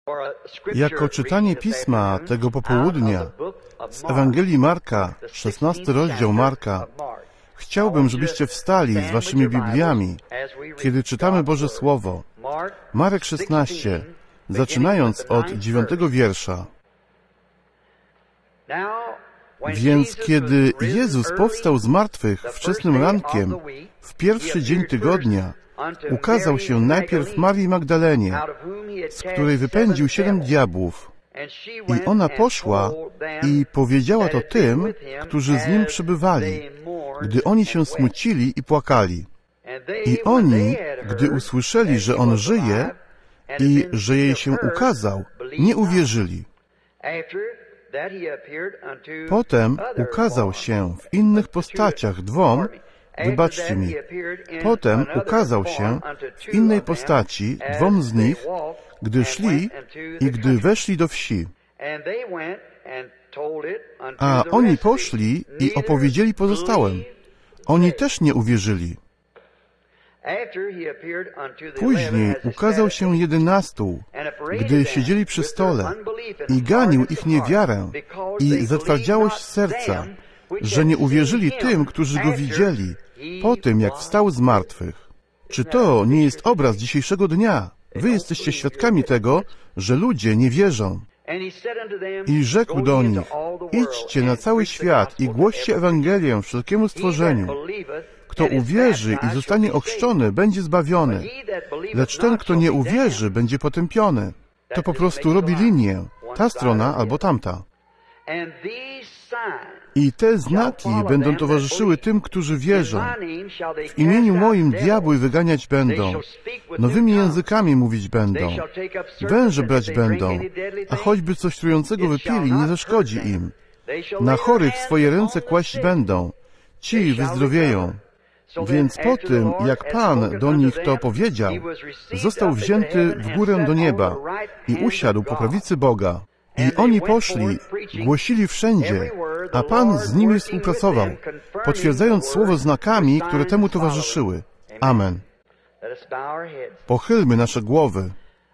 Jako czytanie Pisma tego popołudnia z Ewangelii Marka, 16 rozdział Marka, chciałbym, żebyście wstali z waszymi Bibliami, kiedy czytamy Boże Słowo. Marek 16, zaczynając od 9 wiersza. Więc kiedy Jezus powstał z martwych wczesnym rankiem, w pierwszy dzień tygodnia, ukazał się najpierw Marii Magdalenie, z której wypędził 7 diabłów. I ona poszła i powiedziała to tym, którzy z nim przybywali, gdy oni się smucili i płakali. I oni, gdy usłyszeli, że on żyje i że jej się ukazał, nie uwierzyli. Potem ukazał się w innych postaciach Potem ukazał się w innej postaci dwom z nich, gdy szli i gdy weszli do wsi. A oni poszli i opowiedzieli pozostałym. Oni też nie uwierzyli. Później ukazał się 11, gdy siedzieli przy stole i ganił ich niewiarę i zatwardziałość serca, że nie uwierzyli tym, którzy go widzieli, po tym, jak wstał z martwych. Czy to nie jest obraz dzisiejszego dnia? Wy jesteście świadkami tego, że ludzie nie wierzą. I rzekł do nich: idźcie na cały świat i głoście Ewangelię wszelkiemu stworzeniu. Kto uwierzy i zostanie ochrzczony, będzie zbawiony, lecz ten, kto nie uwierzy, będzie potępiony. To po prostu robi linię, ta strona albo tamta. I te znaki będą towarzyszyły tym, którzy wierzą. W imieniu moim diabły wyganiać będą, nowymi językami mówić będą, węże brać będą, a choćby coś trującego wypili, nie zaszkodzi im. Na chorych swoje ręce kłaść będą, ci wyzdrowieją. Więc po tym, jak Pan do nich to powiedział, został wzięty w górę do nieba i usiadł po prawicy Boga. I oni poszli, głosili wszędzie, a Pan z nimi współpracował, potwierdzając słowo znakami, które temu towarzyszyły. Amen. Pochylmy nasze głowy.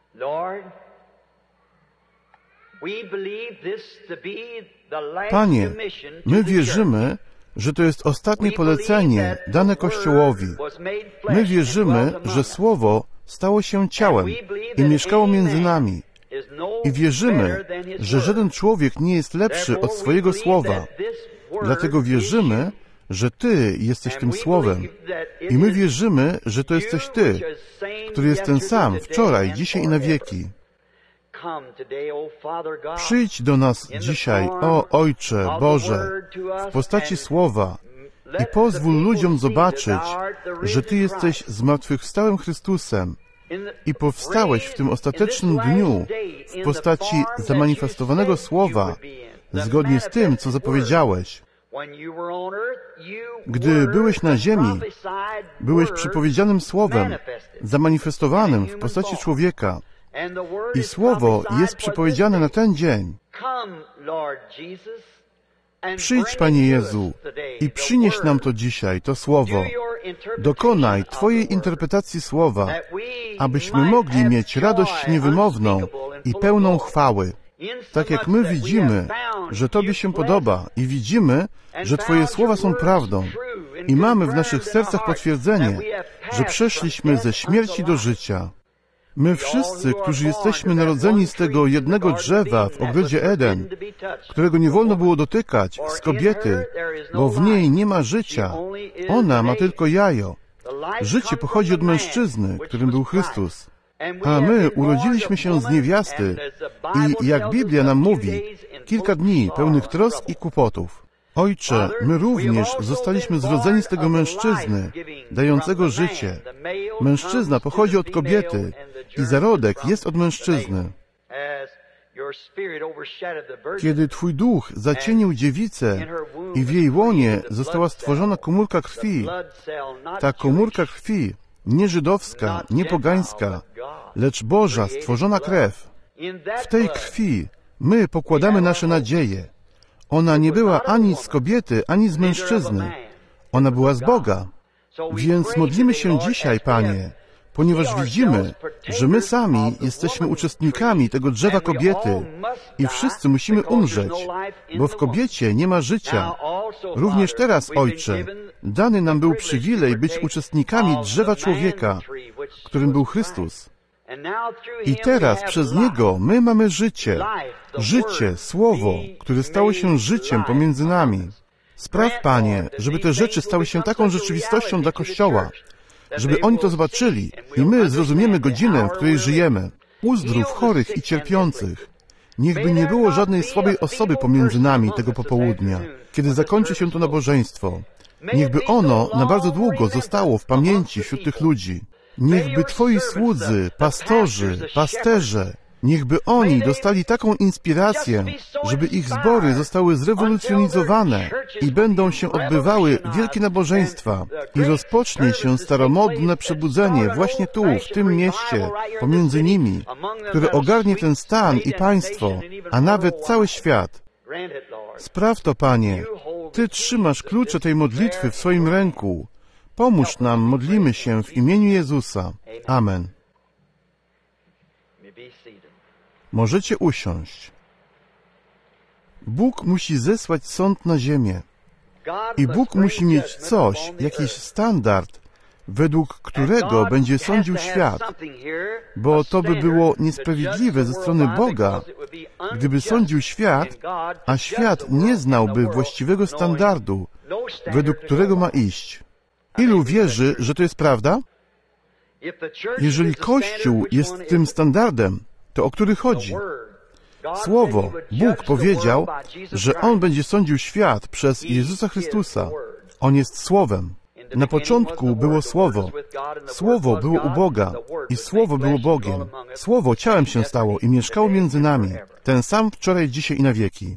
Panie, my wierzymy, że to jest ostatnie polecenie dane Kościołowi. My wierzymy, że Słowo stało się ciałem i mieszkało między nami. I wierzymy, że żaden człowiek nie jest lepszy od swojego Słowa. Dlatego wierzymy, że Ty jesteś tym Słowem. I my wierzymy, że to jesteś Ty, który jest ten sam wczoraj, dzisiaj i na wieki. Przyjdź do nas dzisiaj, o Ojcze Boże, w postaci Słowa i pozwól ludziom zobaczyć, że Ty jesteś zmartwychwstałym Chrystusem i powstałeś w tym ostatecznym dniu w postaci zamanifestowanego Słowa, zgodnie z tym, co zapowiedziałeś. Gdy byłeś na ziemi, byłeś przypowiedzianym Słowem, zamanifestowanym w postaci człowieka. I Słowo jest przypowiedziane na ten dzień. Przyjdź, Panie Jezu, i przynieś nam to dzisiaj, to Słowo. Dokonaj Twojej interpretacji Słowa, abyśmy mogli mieć radość niewymowną i pełną chwały. Tak jak my widzimy, że Tobie się podoba i widzimy, że Twoje słowa są prawdą i mamy w naszych sercach potwierdzenie, że przeszliśmy ze śmierci do życia. My wszyscy, którzy jesteśmy narodzeni z tego jednego drzewa w ogrodzie Eden, którego nie wolno było dotykać, z kobiety, bo w niej nie ma życia. Ona ma tylko jajo. Życie pochodzi od mężczyzny, którym był Chrystus. A my urodziliśmy się z niewiasty i, jak Biblia nam mówi, kilka dni pełnych trosk i kłopotów. Ojcze, my również zostaliśmy zrodzeni z tego mężczyzny, dającego życie. Mężczyzna pochodzi od kobiety i zarodek jest od mężczyzny. Kiedy Twój duch zacienił dziewicę i w jej łonie została stworzona komórka krwi, ta komórka krwi, nie żydowska, nie pogańska, lecz Boża, stworzona krew. W tej krwi my pokładamy nasze nadzieje. Ona nie była ani z kobiety, ani z mężczyzny. Ona była z Boga. Więc modlimy się dzisiaj, Panie, ponieważ widzimy, że my sami jesteśmy uczestnikami tego drzewa kobiety i wszyscy musimy umrzeć, bo w kobiecie nie ma życia. Również teraz, Ojcze, dany nam był przywilej być uczestnikami drzewa człowieka, którym był Chrystus. I teraz przez Niego my mamy życie. Życie, Słowo, które stało się życiem pomiędzy nami. Spraw, Panie, żeby te rzeczy stały się taką rzeczywistością dla Kościoła, żeby oni to zobaczyli i my zrozumiemy godzinę, w której żyjemy. Uzdrów chorych i cierpiących. Niechby nie było żadnej słabej osoby pomiędzy nami tego popołudnia, kiedy zakończy się to nabożeństwo. Niechby ono na bardzo długo zostało w pamięci wśród tych ludzi. Niechby Twoi słudzy, pastorzy, pasterze, niechby oni dostali taką inspirację, żeby ich zbory zostały zrewolucjonizowane i będą się odbywały wielkie nabożeństwa i rozpocznie się staromodne przebudzenie właśnie tu, w tym mieście, pomiędzy nimi, które ogarnie ten stan i państwo, a nawet cały świat. Spraw to, Panie. Ty trzymasz klucze tej modlitwy w swoim ręku. Pomóż nam, modlimy się w imieniu Jezusa. Amen. Możecie usiąść. Bóg musi zesłać sąd na ziemię. I Bóg musi mieć coś, jakiś standard, według którego będzie sądził świat, bo to by było niesprawiedliwe ze strony Boga, gdyby sądził świat, a świat nie znałby właściwego standardu, według którego ma iść. Ilu wierzy, że to jest prawda? Jeżeli Kościół jest tym standardem, to o który chodzi? Słowo, Bóg powiedział, że On będzie sądził świat przez Jezusa Chrystusa. On jest Słowem. Na początku było Słowo. Słowo było u Boga i Słowo było Bogiem. Słowo ciałem się stało i mieszkało między nami. Ten sam wczoraj, dzisiaj i na wieki.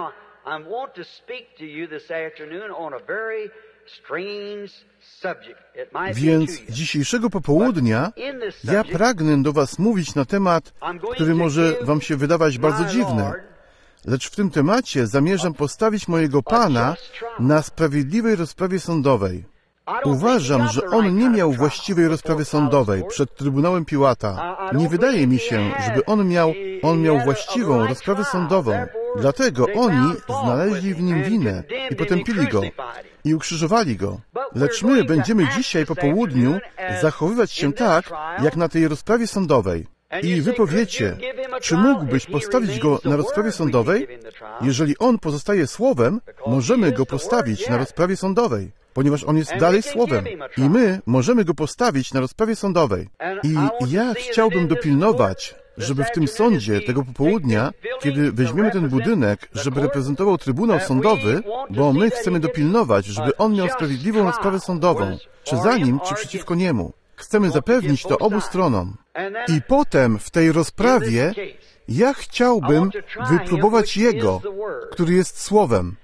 Więc dzisiejszego popołudnia ja pragnę do Was mówić na temat, który może Wam się wydawać bardzo dziwny, lecz w tym temacie zamierzam postawić mojego Pana na sprawiedliwej rozprawie sądowej. Uważam, że On nie miał właściwej rozprawy sądowej przed Trybunałem Piłata. Nie wydaje mi się, żeby On miał właściwą rozprawę sądową. Dlatego oni znaleźli w Nim winę i potępili Go i ukrzyżowali Go. Lecz my będziemy dzisiaj po południu zachowywać się tak, jak na tej rozprawie sądowej. I wy powiecie, czy mógłbyś postawić Go na rozprawie sądowej? Jeżeli On pozostaje Słowem, możemy Go postawić na rozprawie sądowej, ponieważ On jest dalej Słowem. I my możemy Go postawić na rozprawie sądowej. I ja chciałbym dopilnować, żeby w tym sądzie tego popołudnia, kiedy weźmiemy ten budynek, żeby reprezentował Trybunał Sądowy, bo my chcemy dopilnować, żeby on miał sprawiedliwą rozprawę sądową, czy za nim, czy przeciwko niemu. Chcemy zapewnić to obu stronom. I potem w tej rozprawie ja chciałbym wypróbować Jego, który jest Słowem.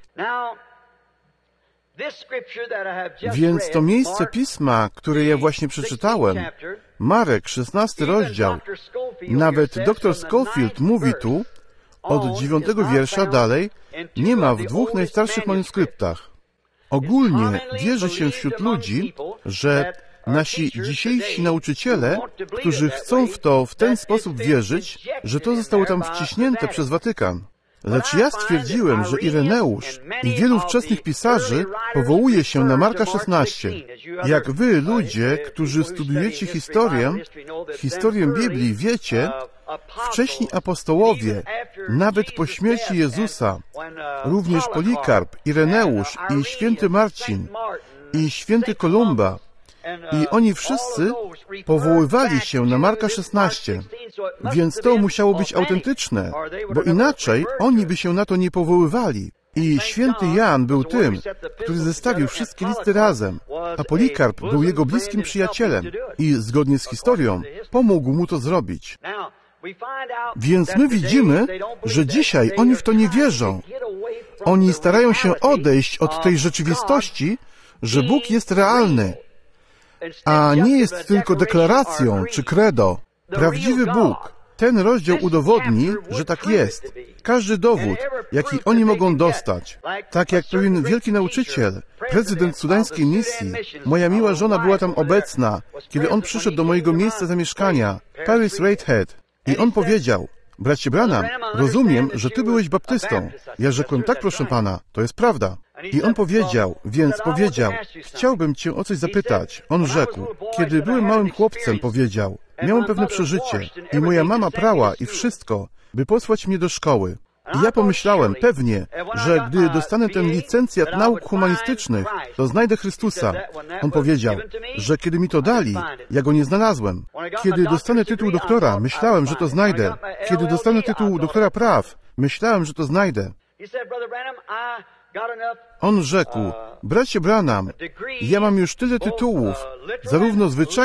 Więc to miejsce Pisma, które ja właśnie przeczytałem, Marek, 16 rozdział, nawet dr Scofield mówi tu, od 9 wiersza dalej, nie ma w dwóch najstarszych manuskryptach. Ogólnie wierzy się wśród ludzi, że nasi dzisiejsi nauczyciele, którzy chcą w to w ten sposób wierzyć, że to zostało tam wciśnięte przez Watykan. Lecz ja stwierdziłem, że Ireneusz i wielu wczesnych pisarzy powołuje się na Marka 16. Jak wy, ludzie, którzy studujecie historię Biblii, wiecie, wcześni apostołowie, nawet po śmierci Jezusa, również Polikarp, Ireneusz i święty Marcin i święty Kolumba, i oni wszyscy powoływali się na Marka 16, więc to musiało być autentyczne, bo inaczej oni by się na to nie powoływali. I święty Jan był tym, który zestawił wszystkie listy razem, a Polikarp był jego bliskim przyjacielem i zgodnie z historią pomógł mu to zrobić. Więc my widzimy, że dzisiaj oni w to nie wierzą. Oni starają się odejść od tej rzeczywistości, że Bóg jest realny, a nie jest tylko deklaracją czy credo. Prawdziwy Bóg. Ten rozdział udowodni, że tak jest. każdy dowód, jaki oni mogą dostać. Tak jak pewien wielki nauczyciel, prezydent sudańskiej misji, moja miła żona była tam obecna, kiedy on przyszedł do mojego miejsca zamieszkania, Paris Raidhead, i on powiedział: bracie Branham, rozumiem, że ty byłeś baptystą. Ja rzekłem: tak, proszę pana, to jest prawda. I on powiedział, chciałbym cię o coś zapytać. On rzekł: kiedy byłem małym chłopcem, powiedział, miałem pewne przeżycie i moja mama prała i wszystko, by posłać mnie do szkoły. I ja pomyślałem, pewnie, że gdy dostanę ten licencjat nauk humanistycznych, to znajdę Chrystusa. On powiedział, że kiedy mi to dali, ja go nie znalazłem. Kiedy dostanę tytuł doktora, myślałem, że to znajdę. Kiedy dostanę tytuł doktora praw, myślałem, że to znajdę. On rzekł: bracie Branham, ja mam już tyle tytułów, zarówno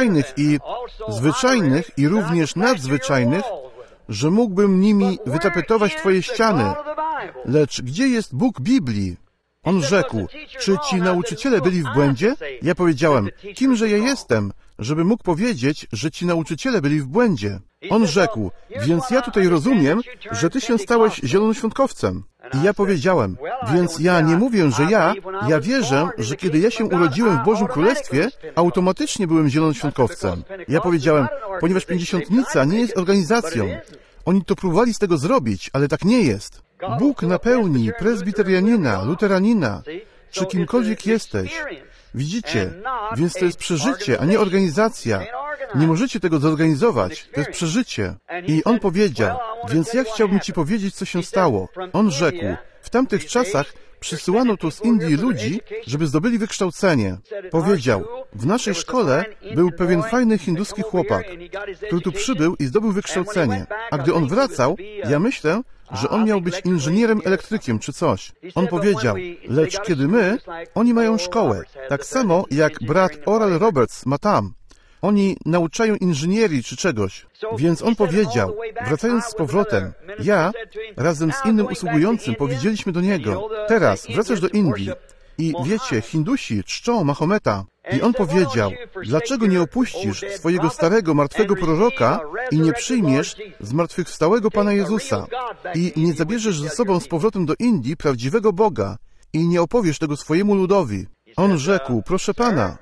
zwyczajnych i również nadzwyczajnych, że mógłbym nimi wytapetować twoje ściany. Lecz gdzie jest Bóg Biblii? On rzekł: czy ci nauczyciele byli w błędzie? Ja powiedziałem: kimże ja jestem, żeby mógł powiedzieć, że ci nauczyciele byli w błędzie? On rzekł: więc ja tutaj rozumiem, że ty się stałeś zielonoświątkowcem. I ja powiedziałem: więc ja nie mówię, że ja wierzę, że kiedy ja się urodziłem w Bożym Królestwie, automatycznie byłem zielonoświątkowcem. Ja powiedziałem: ponieważ Pięćdziesiątnica nie jest organizacją. Oni to próbowali z tego zrobić, ale tak nie jest. Bóg napełni prezbiterianina, luteranina, czy kimkolwiek jesteś. Widzicie? Więc to jest przeżycie, a nie organizacja. Nie możecie tego zorganizować. To jest przeżycie. I on powiedział: więc ja chciałbym ci powiedzieć, co się stało. On rzekł: w tamtych czasach przysyłano tu z Indii ludzi, żeby zdobyli wykształcenie. Powiedział: w naszej szkole był pewien fajny hinduski chłopak, który tu przybył i zdobył wykształcenie. A gdy on wracał, ja myślę, że on miał być inżynierem elektrykiem czy coś. On powiedział: lecz kiedy oni mają szkołę, tak samo jak brat Oral Roberts ma tam. Oni nauczają inżynierii czy czegoś. Więc on powiedział, wracając z powrotem, ja razem z innym usługującym powiedzieliśmy do niego: teraz wracasz do Indii i wiecie, Hindusi czczą Mahometa. I on powiedział: dlaczego nie opuścisz swojego starego, martwego proroka i nie przyjmiesz zmartwychwstałego Pana Jezusa i nie zabierzesz ze sobą z powrotem do Indii prawdziwego Boga i nie opowiesz tego swojemu ludowi? On rzekł: proszę Pana,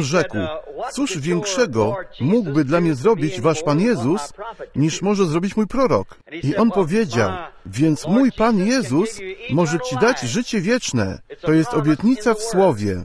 cóż większego mógłby dla mnie zrobić wasz Pan Jezus, niż może zrobić mój prorok? I on powiedział: więc mój Pan Jezus może ci dać życie wieczne. To jest obietnica w Słowie.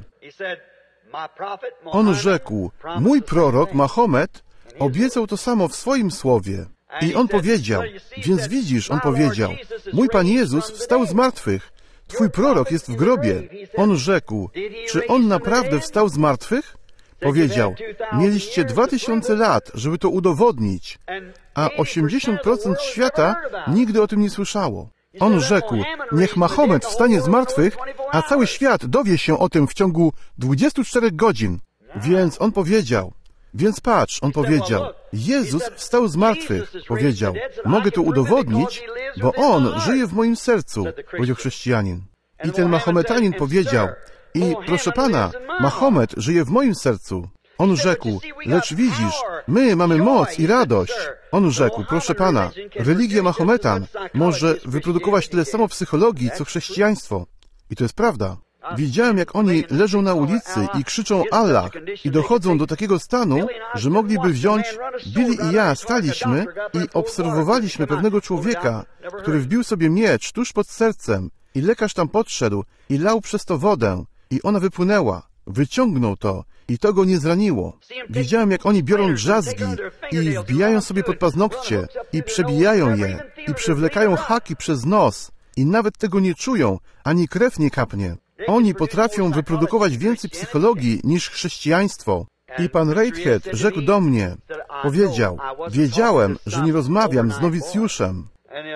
On rzekł: mój prorok Mahomet obiecał to samo w swoim Słowie. I on powiedział: więc widzisz, on powiedział, mój Pan Jezus wstał z martwych. Twój prorok jest w grobie. On rzekł: czy on naprawdę wstał z martwych? Powiedział: mieliście 2000 lat, żeby to udowodnić, a 80% świata nigdy o tym nie słyszało. On rzekł: niech Mahomet wstanie z martwych, a cały świat dowie się o tym w ciągu 24 godzin. Więc on powiedział: więc patrz, on powiedział, Jezus wstał z martwych. Powiedział: mogę to udowodnić, bo On żyje w moim sercu, powiedział chrześcijanin. I ten Mahometanin powiedział: i proszę Pana, Mahomet żyje w moim sercu. On rzekł: lecz widzisz, my mamy moc i radość. On rzekł: proszę Pana, religia Mahometan może wyprodukować tyle samo psychologii, co chrześcijaństwo. I to jest prawda. Widziałem, jak oni leżą na ulicy i krzyczą Allah i dochodzą do takiego stanu, że mogliby wziąć... Billy i ja staliśmy i obserwowaliśmy pewnego człowieka, który wbił sobie miecz tuż pod sercem i lekarz tam podszedł i lał przez to wodę i ona wypłynęła. Wyciągnął to i to go nie zraniło. Widziałem, jak oni biorą drzazgi i wbijają sobie pod paznokcie i przebijają je i przewlekają haki przez nos i nawet tego nie czują, ani krew nie kapnie. Oni potrafią wyprodukować więcej psychologii niż chrześcijaństwo. I pan Raidhead rzekł do mnie, powiedział: wiedziałem, że nie rozmawiam z nowicjuszem.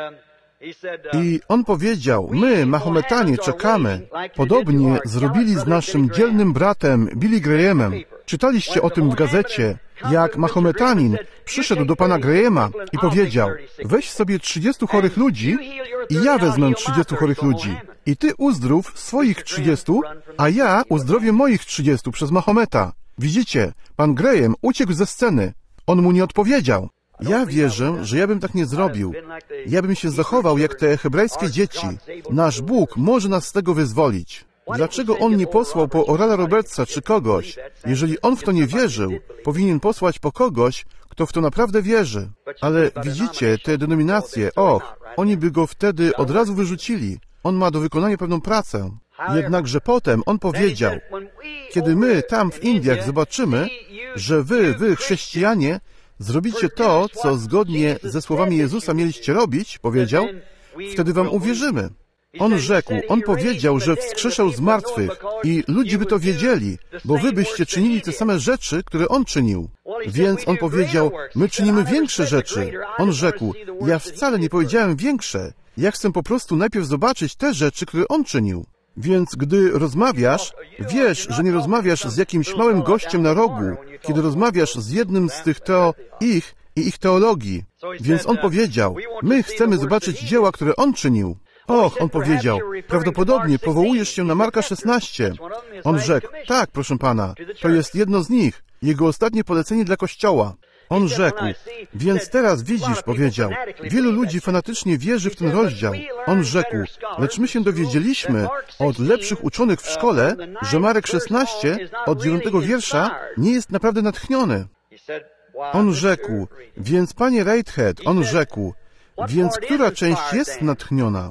I on powiedział: my, Mahometanie, czekamy. Podobnie zrobili z naszym dzielnym bratem Billy Grahamem. Czytaliście o tym w gazecie, jak Mahometanin przyszedł do pana Grahama i powiedział: weź sobie 30 chorych ludzi i ja wezmę 30 chorych ludzi. I ty uzdrów swoich 30, a ja uzdrowię moich 30 przez Mahometa. Widzicie, pan Graham uciekł ze sceny. On mu nie odpowiedział. Ja wierzę, że ja bym tak nie zrobił. Ja bym się zachował jak te hebrajskie dzieci. Nasz Bóg może nas z tego wyzwolić. Dlaczego On nie posłał po Orala Robertsa czy kogoś? Jeżeli On w to nie wierzył, powinien posłać po kogoś, kto w to naprawdę wierzy. Ale widzicie, te denominacje, oni by go wtedy od razu wyrzucili. On ma do wykonania pewną pracę. Jednakże potem On powiedział, kiedy my tam w Indiach zobaczymy, że wy chrześcijanie, zrobicie to, co zgodnie ze słowami Jezusa mieliście robić, powiedział, wtedy wam uwierzymy. On rzekł, On powiedział, że wskrzeszał z martwych i ludzie by to wiedzieli, bo wy byście czynili te same rzeczy, które On czynił. Więc On powiedział, my czynimy większe rzeczy. On rzekł, ja wcale nie powiedziałem większe. Ja chcę po prostu najpierw zobaczyć te rzeczy, które On czynił. Więc gdy rozmawiasz, wiesz, że nie rozmawiasz z jakimś małym gościem na rogu, kiedy rozmawiasz z jednym z tych ich teologii. Więc On powiedział, my chcemy zobaczyć dzieła, które On czynił. On powiedział, prawdopodobnie powołujesz się na Marka 16. On rzekł, tak, proszę Pana, to jest jedno z nich, Jego ostatnie polecenie dla Kościoła. On rzekł, więc teraz widzisz, powiedział, wielu ludzi fanatycznie wierzy w ten rozdział. On rzekł, lecz my się dowiedzieliśmy od lepszych uczonych w szkole, że Marek 16 od 9 wiersza nie jest naprawdę natchniony. On rzekł, więc Panie Reidhead, on rzekł, więc która część jest natchniona?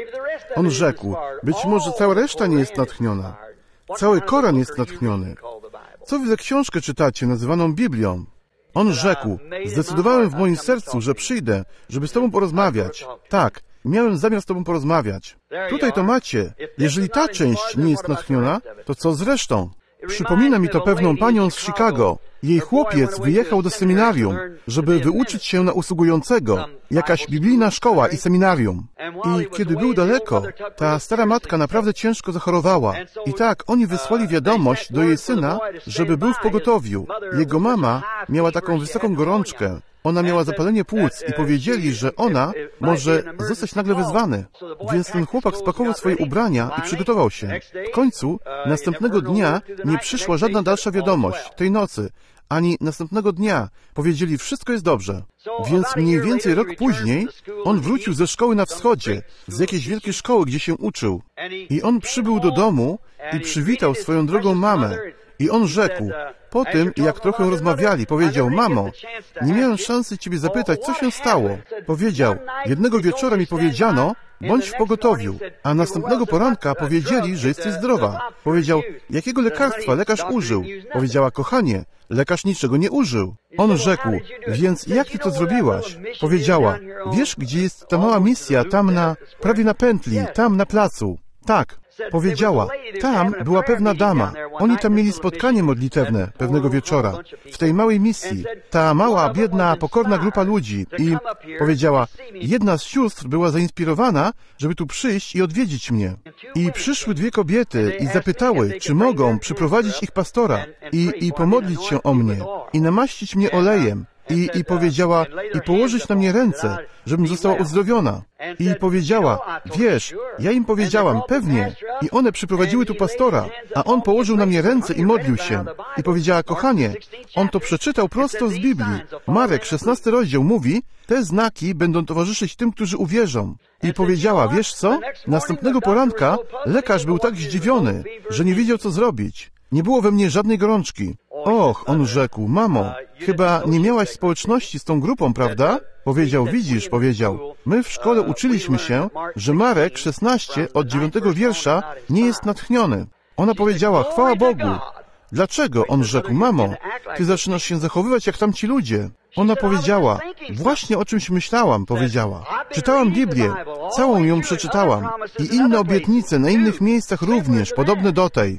On rzekł, być może cała reszta nie jest natchniona. Cały Koran jest natchniony. Co wy za książkę czytacie, nazywaną Biblią? On rzekł, zdecydowałem w moim sercu, że przyjdę, żeby z tobą porozmawiać. Tak, miałem zamiar z tobą porozmawiać. Tutaj to macie. Jeżeli ta część nie jest natchniona, to co z resztą? Przypomina mi to pewną panią z Chicago. Jej chłopiec wyjechał do seminarium, żeby wyuczyć się na usługującego. Jakaś biblijna szkoła i seminarium. I kiedy był daleko, ta stara matka naprawdę ciężko zachorowała. I tak oni wysłali wiadomość do jej syna, żeby był w pogotowiu. Jego mama miała taką wysoką gorączkę. Ona miała zapalenie płuc i powiedzieli, że ona może zostać nagle wezwany. Więc ten chłopak spakował swoje ubrania i przygotował się. W końcu, następnego dnia nie przyszła żadna dalsza wiadomość, tej nocy, ani następnego dnia. Powiedzieli, wszystko jest dobrze. Więc mniej więcej rok później on wrócił ze szkoły na wschodzie, z jakiejś wielkiej szkoły, gdzie się uczył. I on przybył do domu i przywitał swoją drogą mamę. I on rzekł, po tym, jak trochę rozmawiali, powiedział, mamo, nie miałem szansy ciebie zapytać, co się stało. Powiedział, jednego wieczora mi powiedziano, bądź w pogotowiu, a następnego poranka powiedzieli, że jesteś zdrowa. Powiedział, jakiego lekarstwa lekarz użył? Powiedziała, kochanie, lekarz niczego nie użył. On rzekł, więc jak ty to zrobiłaś? Powiedziała, wiesz, gdzie jest ta mała misja, tam prawie na pętli, tam na placu. Tak. Powiedziała, tam była pewna dama. Oni tam mieli spotkanie modlitewne pewnego wieczora. W tej małej misji. Ta mała, biedna, pokorna grupa ludzi. I powiedziała, jedna z sióstr była zainspirowana, żeby tu przyjść i odwiedzić mnie. I przyszły dwie kobiety i zapytały, czy mogą przyprowadzić ich pastora i pomodlić się o mnie i namaścić mnie olejem. I powiedziała, i położyć na mnie ręce, żebym została uzdrowiona. I powiedziała, wiesz, ja im powiedziałam, pewnie. I one przyprowadziły tu pastora, a on położył na mnie ręce i modlił się. I powiedziała, kochanie, on to przeczytał prosto z Biblii. Marek, 16 rozdział mówi, te znaki będą towarzyszyć tym, którzy uwierzą. I powiedziała, wiesz co? Następnego poranka lekarz był tak zdziwiony, że nie wiedział, co zrobić. Nie było we mnie żadnej gorączki. On rzekł, mamo, chyba nie miałaś społeczności z tą grupą, prawda? Powiedział, widzisz, powiedział, my w szkole uczyliśmy się, że Marek 16 od 9 wiersza nie jest natchniony. Ona powiedziała, chwała Bogu. Dlaczego? On rzekł, mamo, ty zaczynasz się zachowywać jak tamci ludzie. Ona powiedziała, właśnie o czymś myślałam, powiedziała. Czytałam Biblię, całą ją przeczytałam i inne obietnice na innych miejscach również, podobne do tej.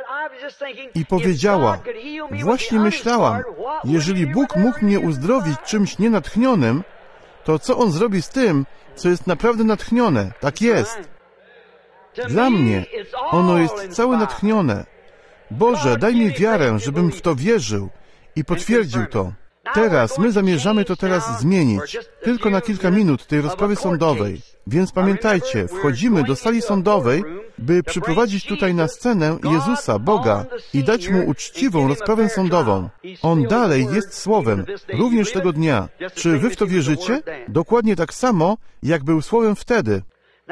I powiedziała, właśnie myślałam, jeżeli Bóg mógł mnie uzdrowić czymś nienatchnionym, to co On zrobi z tym, co jest naprawdę natchnione? Tak jest. Dla mnie ono jest całe natchnione. Boże, daj mi wiarę, żebym w to wierzył i potwierdził to. Teraz, my zamierzamy to teraz zmienić, tylko na kilka minut tej rozprawy sądowej. Więc pamiętajcie, wchodzimy do sali sądowej, by przyprowadzić tutaj na scenę Jezusa, Boga, i dać Mu uczciwą rozprawę sądową. On dalej jest Słowem, również tego dnia. Czy wy w to wierzycie? Dokładnie tak samo, jak był Słowem wtedy.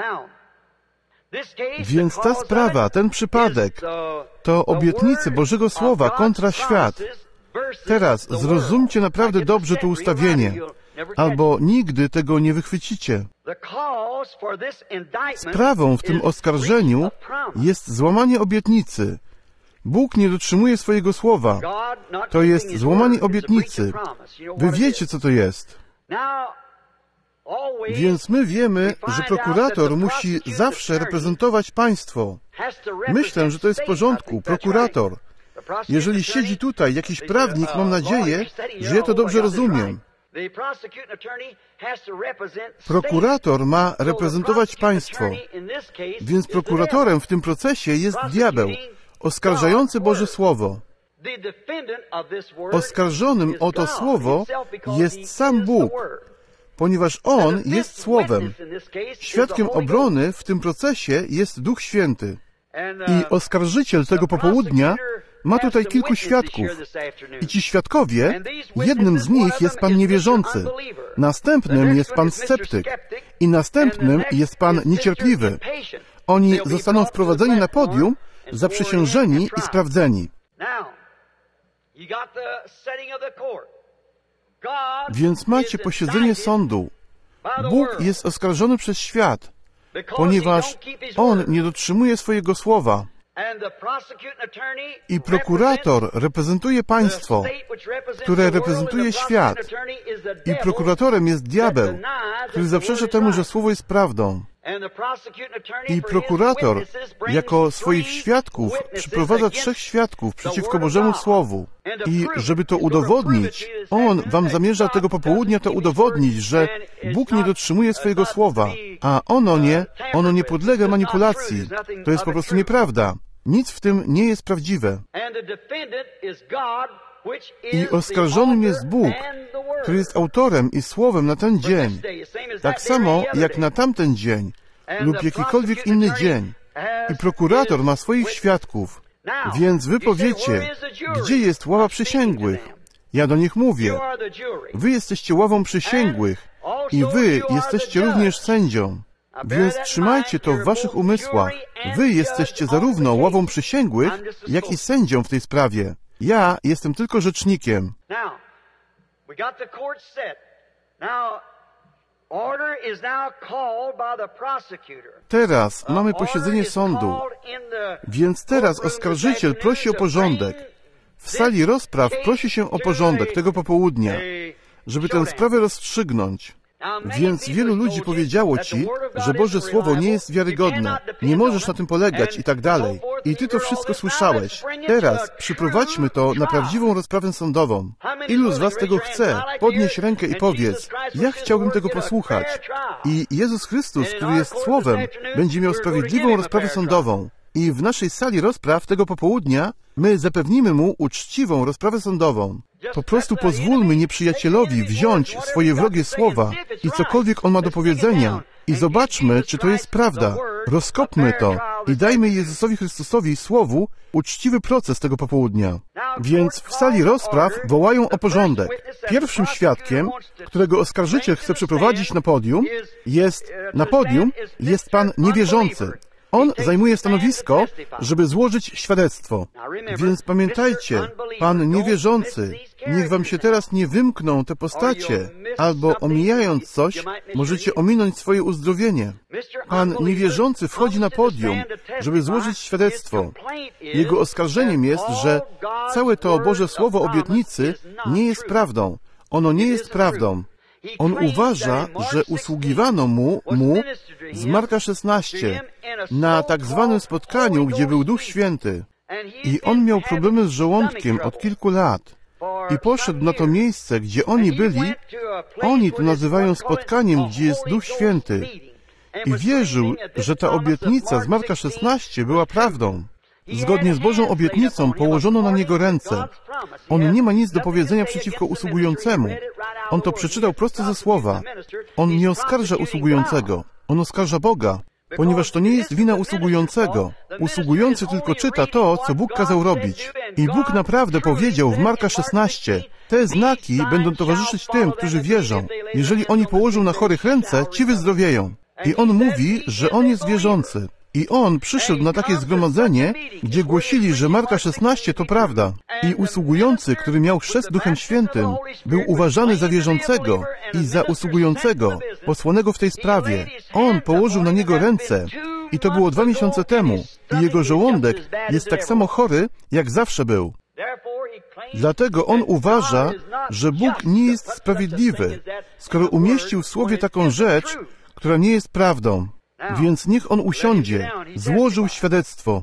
Więc ta sprawa, ten przypadek, to obietnice Bożego Słowa kontra świat. Teraz zrozumcie naprawdę dobrze to ustawienie, albo nigdy tego nie wychwycicie. Sprawą w tym oskarżeniu jest złamanie obietnicy. Bóg nie dotrzymuje swojego słowa. To jest złamanie obietnicy. Wy wiecie, co to jest. Więc my wiemy, że prokurator musi zawsze reprezentować państwo. Myślę, że to jest w porządku. Prokurator. Jeżeli siedzi tutaj jakiś prawnik, mam nadzieję, że ja to dobrze rozumiem. Prokurator ma reprezentować państwo. Więc prokuratorem w tym procesie jest diabeł, oskarżający Boże Słowo. Oskarżonym o to Słowo jest sam Bóg, ponieważ On jest Słowem. Świadkiem obrony w tym procesie jest Duch Święty. I oskarżyciel tego popołudnia ma tutaj kilku świadków. I ci świadkowie, jednym z nich jest pan niewierzący, następnym jest pan sceptyk i następnym jest pan niecierpliwy. Oni zostaną wprowadzeni na podium, zaprzysiężeni i sprawdzeni. Więc macie posiedzenie sądu. Bóg jest oskarżony przez świat, ponieważ On nie dotrzymuje swojego słowa. I prokurator reprezentuje państwo, które reprezentuje świat. I prokuratorem jest diabeł, który zaprzecza temu, że słowo jest prawdą. I prokurator jako swoich świadków przyprowadza 3 świadków przeciwko Bożemu Słowu. I żeby to udowodnić, on wam zamierza tego popołudnia to udowodnić, że Bóg nie dotrzymuje swojego słowa, a ono nie podlega manipulacji. To jest po prostu nieprawda. Nic w tym nie jest prawdziwe. I oskarżonym jest Bóg, który jest autorem i słowem na ten dzień, tak samo jak na tamten dzień lub jakikolwiek inny dzień. I prokurator ma swoich świadków. Więc wy powiecie, gdzie jest ława przysięgłych? Ja do nich mówię, wy jesteście ławą przysięgłych i wy jesteście również sędzią. Więc trzymajcie to w waszych umysłach. Wy jesteście zarówno ławą przysięgłych, jak i sędzią w tej sprawie. Ja jestem tylko rzecznikiem. Teraz mamy posiedzenie sądu. Więc teraz oskarżyciel prosi o porządek. W sali rozpraw prosi się o porządek tego popołudnia, żeby tę sprawę rozstrzygnąć. Więc wielu ludzi powiedziało ci, że Boże Słowo nie jest wiarygodne, nie możesz na tym polegać i tak dalej. I ty to wszystko słyszałeś. Teraz przyprowadźmy to na prawdziwą rozprawę sądową. Ilu z was tego chce? Podnieś rękę i powiedz, ja chciałbym tego posłuchać. I Jezus Chrystus, który jest Słowem, będzie miał sprawiedliwą rozprawę sądową. I w naszej sali rozpraw tego popołudnia my zapewnimy mu uczciwą rozprawę sądową. Po prostu pozwólmy nieprzyjacielowi wziąć swoje wrogie słowa i cokolwiek on ma do powiedzenia i zobaczmy, czy to jest prawda. Rozkopmy to i dajmy Jezusowi Chrystusowi Słowu uczciwy proces tego popołudnia. Więc w sali rozpraw wołają o porządek. Pierwszym świadkiem, którego oskarżyciel chce przyprowadzić na podium, jest pan niewierzący. On zajmuje stanowisko, żeby złożyć świadectwo. Więc pamiętajcie, pan niewierzący, niech wam się teraz nie wymkną te postacie, albo omijając coś, możecie ominąć swoje uzdrowienie. Pan niewierzący wchodzi na podium, żeby złożyć świadectwo. Jego oskarżeniem jest, że całe to Boże Słowo obietnicy nie jest prawdą. Ono nie jest prawdą. On uważa, że usługiwano mu z Marka 16 na tak zwanym spotkaniu, gdzie był Duch Święty. I on miał problemy z żołądkiem od kilku lat. I poszedł na to miejsce, gdzie oni byli. Oni to nazywają spotkaniem, gdzie jest Duch Święty. I wierzył, że ta obietnica z Marka 16 była prawdą. Zgodnie z Bożą obietnicą położono na niego ręce. On nie ma nic do powiedzenia przeciwko usługującemu. On to przeczytał prosto ze słowa. On nie oskarża usługującego. On oskarża Boga, ponieważ to nie jest wina usługującego. Usługujący tylko czyta to, co Bóg kazał robić. I Bóg naprawdę powiedział w Marka 16, te znaki będą towarzyszyć tym, którzy wierzą. Jeżeli oni położą na chorych ręce, ci wyzdrowieją. I On mówi, że On jest wierzący. I On przyszedł na takie zgromadzenie, gdzie głosili, że Marka 16 to prawda. I usługujący, który miał chrzest Duchem Świętym, był uważany za wierzącego i za usługującego, posłanego w tej sprawie. On położył na niego ręce i to było 2 miesiące temu. I jego żołądek jest tak samo chory, jak zawsze był. Dlatego on uważa, że Bóg nie jest sprawiedliwy, skoro umieścił w Słowie taką rzecz, która nie jest prawdą. Więc niech on usiądzie. Złożył świadectwo.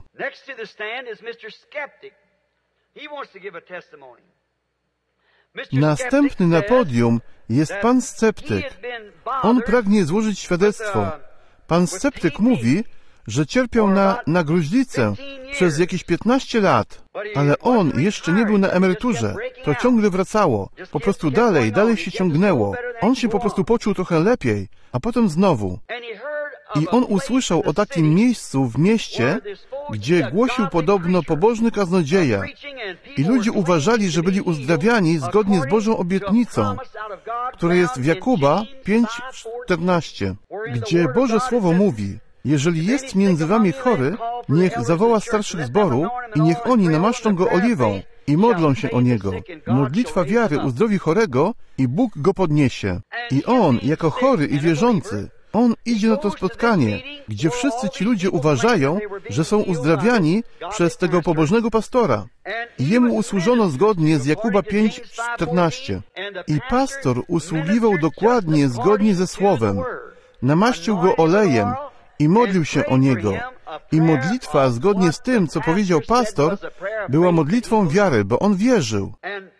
Następny na podium jest pan sceptyk. On pragnie złożyć świadectwo. Pan sceptyk mówi, że cierpiał na gruźlicę przez jakieś 15 lat, ale on jeszcze nie był na emeryturze. To ciągle wracało. Po prostu dalej się ciągnęło. On się po prostu poczuł trochę lepiej, a potem znowu. I on usłyszał o takim miejscu w mieście, gdzie głosił podobno pobożny kaznodzieja. I ludzie uważali, że byli uzdrawiani zgodnie z Bożą obietnicą, która jest w Jakuba 5:14, gdzie Boże Słowo mówi: jeżeli jest między wami chory, niech zawoła starszych zboru i niech oni namaszczą go oliwą i modlą się o niego. Modlitwa wiary uzdrowi chorego i Bóg go podniesie. I on, jako chory i wierzący, on idzie na to spotkanie, gdzie wszyscy ci ludzie uważają, że są uzdrawiani przez tego pobożnego pastora. I jemu usłużono zgodnie z Jakuba 5:14. I pastor usługiwał dokładnie zgodnie ze Słowem. Namaścił go olejem i modlił się o niego. I modlitwa, zgodnie z tym, co powiedział pastor, była modlitwą wiary, bo on wierzył.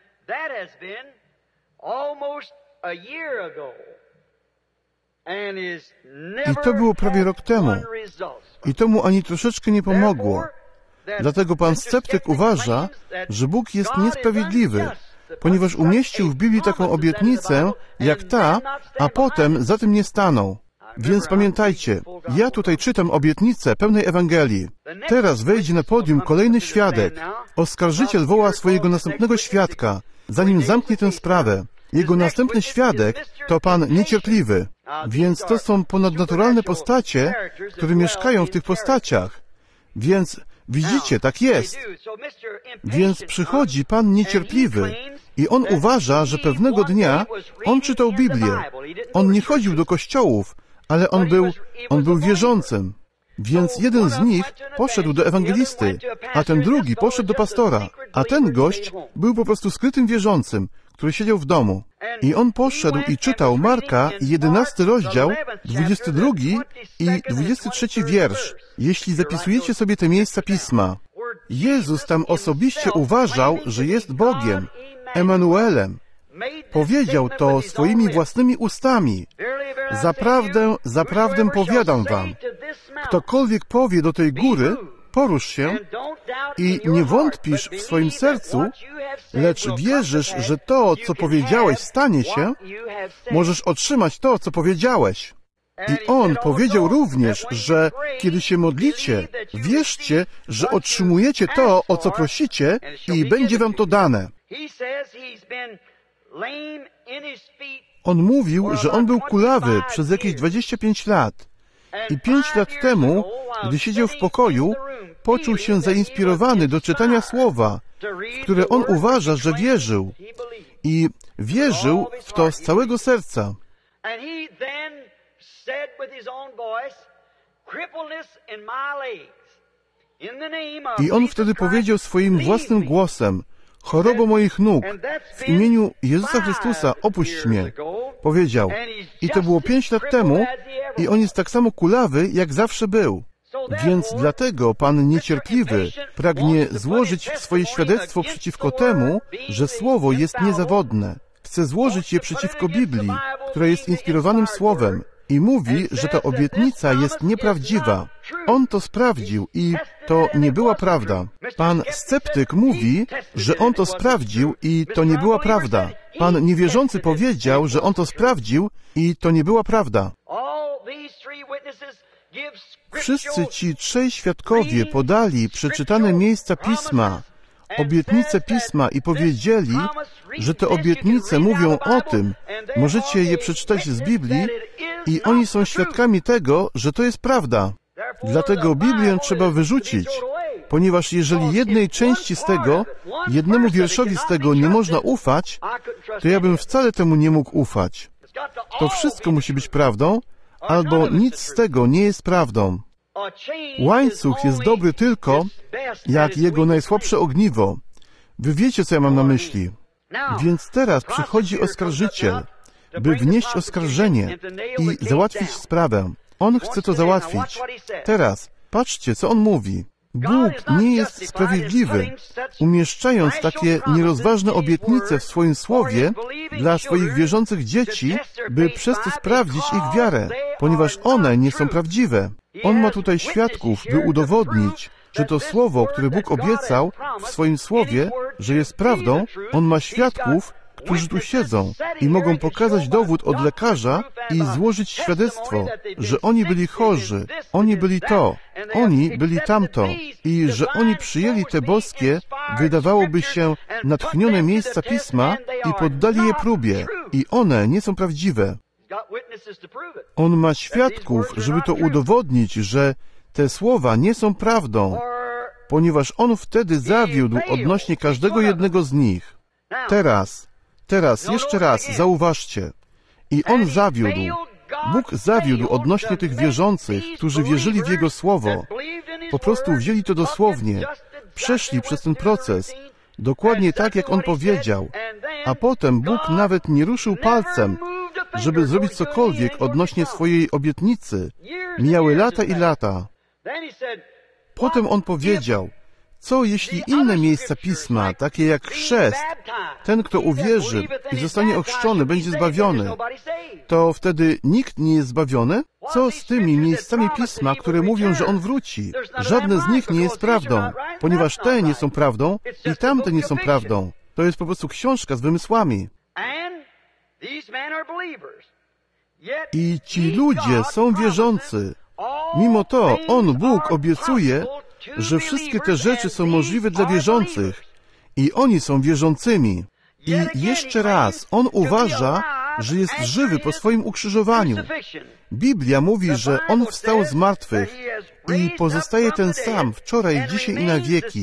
I to było prawie rok temu. I to mu ani troszeczkę nie pomogło. Dlatego pan sceptyk uważa, że Bóg jest niesprawiedliwy, ponieważ umieścił w Biblii taką obietnicę, jak ta, a potem za tym nie stanął. Więc pamiętajcie, ja tutaj czytam obietnicę pełnej Ewangelii. Teraz wejdzie na podium kolejny świadek. Oskarżyciel woła swojego następnego świadka, zanim zamknie tę sprawę. Jego następny świadek to pan niecierpliwy. Więc to są ponadnaturalne postacie, które mieszkają w tych postaciach. Więc widzicie, tak jest. Więc przychodzi pan niecierpliwy i on uważa, że pewnego dnia on czytał Biblię. On nie chodził do kościołów, ale on był wierzącym. Więc jeden z nich poszedł do ewangelisty, a ten drugi poszedł do pastora, a ten gość był po prostu skrytym wierzącym, który siedział w domu. I on poszedł i czytał Marka 11 rozdział, 22 i 23 wiersz, jeśli zapisujecie sobie te miejsca Pisma. Jezus tam osobiście uważał, że jest Bogiem, Emanuelem. Powiedział to swoimi własnymi ustami. Zaprawdę, zaprawdę powiadam wam, ktokolwiek powie do tej góry, porusz się i nie wątpisz w swoim sercu, lecz wierzysz, że to, co powiedziałeś, stanie się, możesz otrzymać to, co powiedziałeś. I on powiedział również, że kiedy się modlicie, wierzcie, że otrzymujecie to, o co prosicie i będzie wam to dane. On mówił, że on był kulawy przez jakieś 25 lat. I 5 lat temu, gdy siedział w pokoju, poczuł się zainspirowany do czytania słowa, w które on uważa, że wierzył. I wierzył w to z całego serca. I on wtedy powiedział swoim własnym głosem: chorobo moich nóg, w imieniu Jezusa Chrystusa opuść mnie. Powiedział. I to było 5 lat temu i on jest tak samo kulawy, jak zawsze był. Więc dlatego Pan niecierpliwy pragnie złożyć swoje świadectwo przeciwko temu, że Słowo jest niezawodne. Chce złożyć je przeciwko Biblii, która jest inspirowanym Słowem. I mówi, że ta obietnica jest nieprawdziwa. On to sprawdził i to nie była prawda. Pan sceptyk mówi, że on to sprawdził i to nie była prawda. Pan niewierzący powiedział, że on to sprawdził i to nie była prawda. Wszyscy ci trzej świadkowie podali przeczytane miejsca Pisma, obietnice Pisma i powiedzieli, że te obietnice mówią o tym, możecie je przeczytać z Biblii i oni są świadkami tego, że to jest prawda. Dlatego Biblię trzeba wyrzucić, ponieważ jeżeli jednej części z tego, jednemu wierszowi z tego nie można ufać, to ja bym wcale temu nie mógł ufać. To wszystko musi być prawdą, albo nic z tego nie jest prawdą. Łańcuch jest dobry tylko, jak jego najsłabsze ogniwo. Wy wiecie, co ja mam na myśli. Więc teraz przychodzi oskarżyciel, by wnieść oskarżenie i załatwić sprawę. On chce to załatwić. Teraz, patrzcie, co on mówi. Bóg nie jest sprawiedliwy, umieszczając takie nierozważne obietnice w swoim słowie dla swoich wierzących dzieci, by przez to sprawdzić ich wiarę, ponieważ one nie są prawdziwe. On ma tutaj świadków, by udowodnić, że to słowo, które Bóg obiecał w swoim słowie, że jest prawdą, on ma świadków, którzy tu siedzą i mogą pokazać dowód od lekarza i złożyć świadectwo, że oni byli chorzy, oni byli to, oni byli tamto i że oni przyjęli te boskie, wydawałoby się, natchnione miejsca Pisma i poddali je próbie i one nie są prawdziwe. On ma świadków, żeby to udowodnić, że te słowa nie są prawdą, ponieważ on wtedy zawiódł odnośnie każdego jednego z nich. Teraz, jeszcze raz, zauważcie. I on zawiódł. Bóg zawiódł odnośnie tych wierzących, którzy wierzyli w Jego Słowo. Po prostu wzięli to dosłownie. Przeszli przez ten proces. Dokładnie tak, jak on powiedział. A potem Bóg nawet nie ruszył palcem, żeby zrobić cokolwiek odnośnie swojej obietnicy. Mijały lata i lata. Potem on powiedział, co jeśli inne miejsca Pisma, takie jak chrzest, ten, kto uwierzy i zostanie ochrzczony, będzie zbawiony, to wtedy nikt nie jest zbawiony? Co z tymi miejscami Pisma, które mówią, że On wróci? Żadne z nich nie jest prawdą, ponieważ te nie są prawdą i tamte nie są prawdą. To jest po prostu książka z wymysłami. I ci ludzie są wierzący. Mimo to On, Bóg, obiecuje, że wszystkie te rzeczy są możliwe dla wierzących i oni są wierzącymi. I jeszcze raz, On uważa, że jest żywy po swoim ukrzyżowaniu. Biblia mówi, że On wstał z martwych i pozostaje ten sam wczoraj, dzisiaj i na wieki.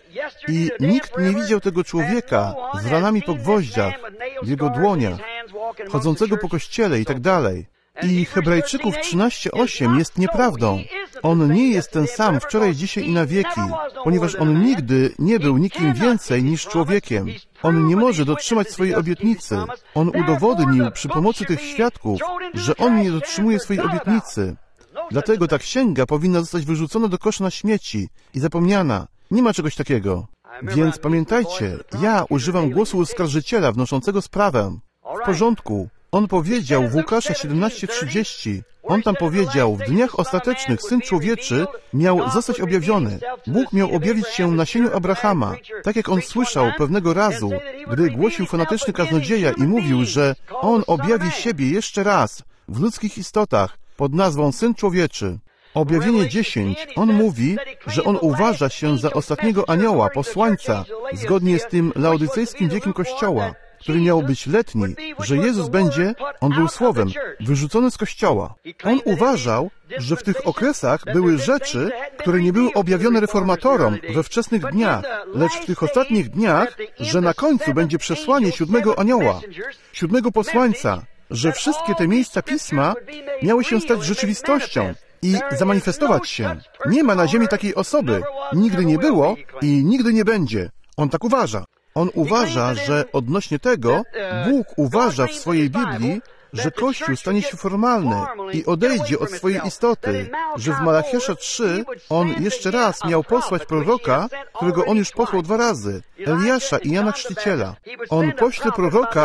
I nikt nie widział tego człowieka z ranami po gwoździach, w jego dłoniach, chodzącego po kościele i tak dalej. I Hebrajczyków 13:8 jest nieprawdą. On nie jest ten sam wczoraj, dzisiaj i na wieki, ponieważ On nigdy nie był nikim więcej niż człowiekiem. On nie może dotrzymać swojej obietnicy. On udowodnił przy pomocy tych świadków, że On nie dotrzymuje swojej obietnicy. Dlatego ta księga powinna zostać wyrzucona do kosza na śmieci i zapomniana. Nie ma czegoś takiego. Więc pamiętajcie, ja używam głosu oskarżyciela wnoszącego sprawę. W porządku. On powiedział w Łukasza 17:30, on tam powiedział, w dniach ostatecznych Syn Człowieczy miał zostać objawiony. Bóg miał objawić się nasieniu Abrahama, tak jak on słyszał pewnego razu, gdy głosił fanatyczny kaznodzieja i mówił, że on objawi siebie jeszcze raz w ludzkich istotach pod nazwą Syn Człowieczy. Objawienie 10, on mówi, że on uważa się za ostatniego anioła, posłańca, zgodnie z tym laodycejskim wiekiem Kościoła, który miał być letni, że Jezus będzie, on był słowem, wyrzucony z Kościoła. On uważał, że w tych okresach były rzeczy, które nie były objawione reformatorom we wczesnych dniach, lecz w tych ostatnich dniach, że na końcu będzie przesłanie 7. anioła, 7. posłańca, że wszystkie te miejsca Pisma miały się stać rzeczywistością i zamanifestować się. Nie ma na ziemi takiej osoby. Nigdy nie było i nigdy nie będzie. On tak uważa. On uważa, że odnośnie tego Bóg uważa w swojej Biblii, że Kościół stanie się formalny i odejdzie od swojej istoty, że w Malachiasza 3 On jeszcze raz miał posłać proroka, którego On już posłał 2 razy, Eliasza i Jana Chrzciciela. On pośle proroka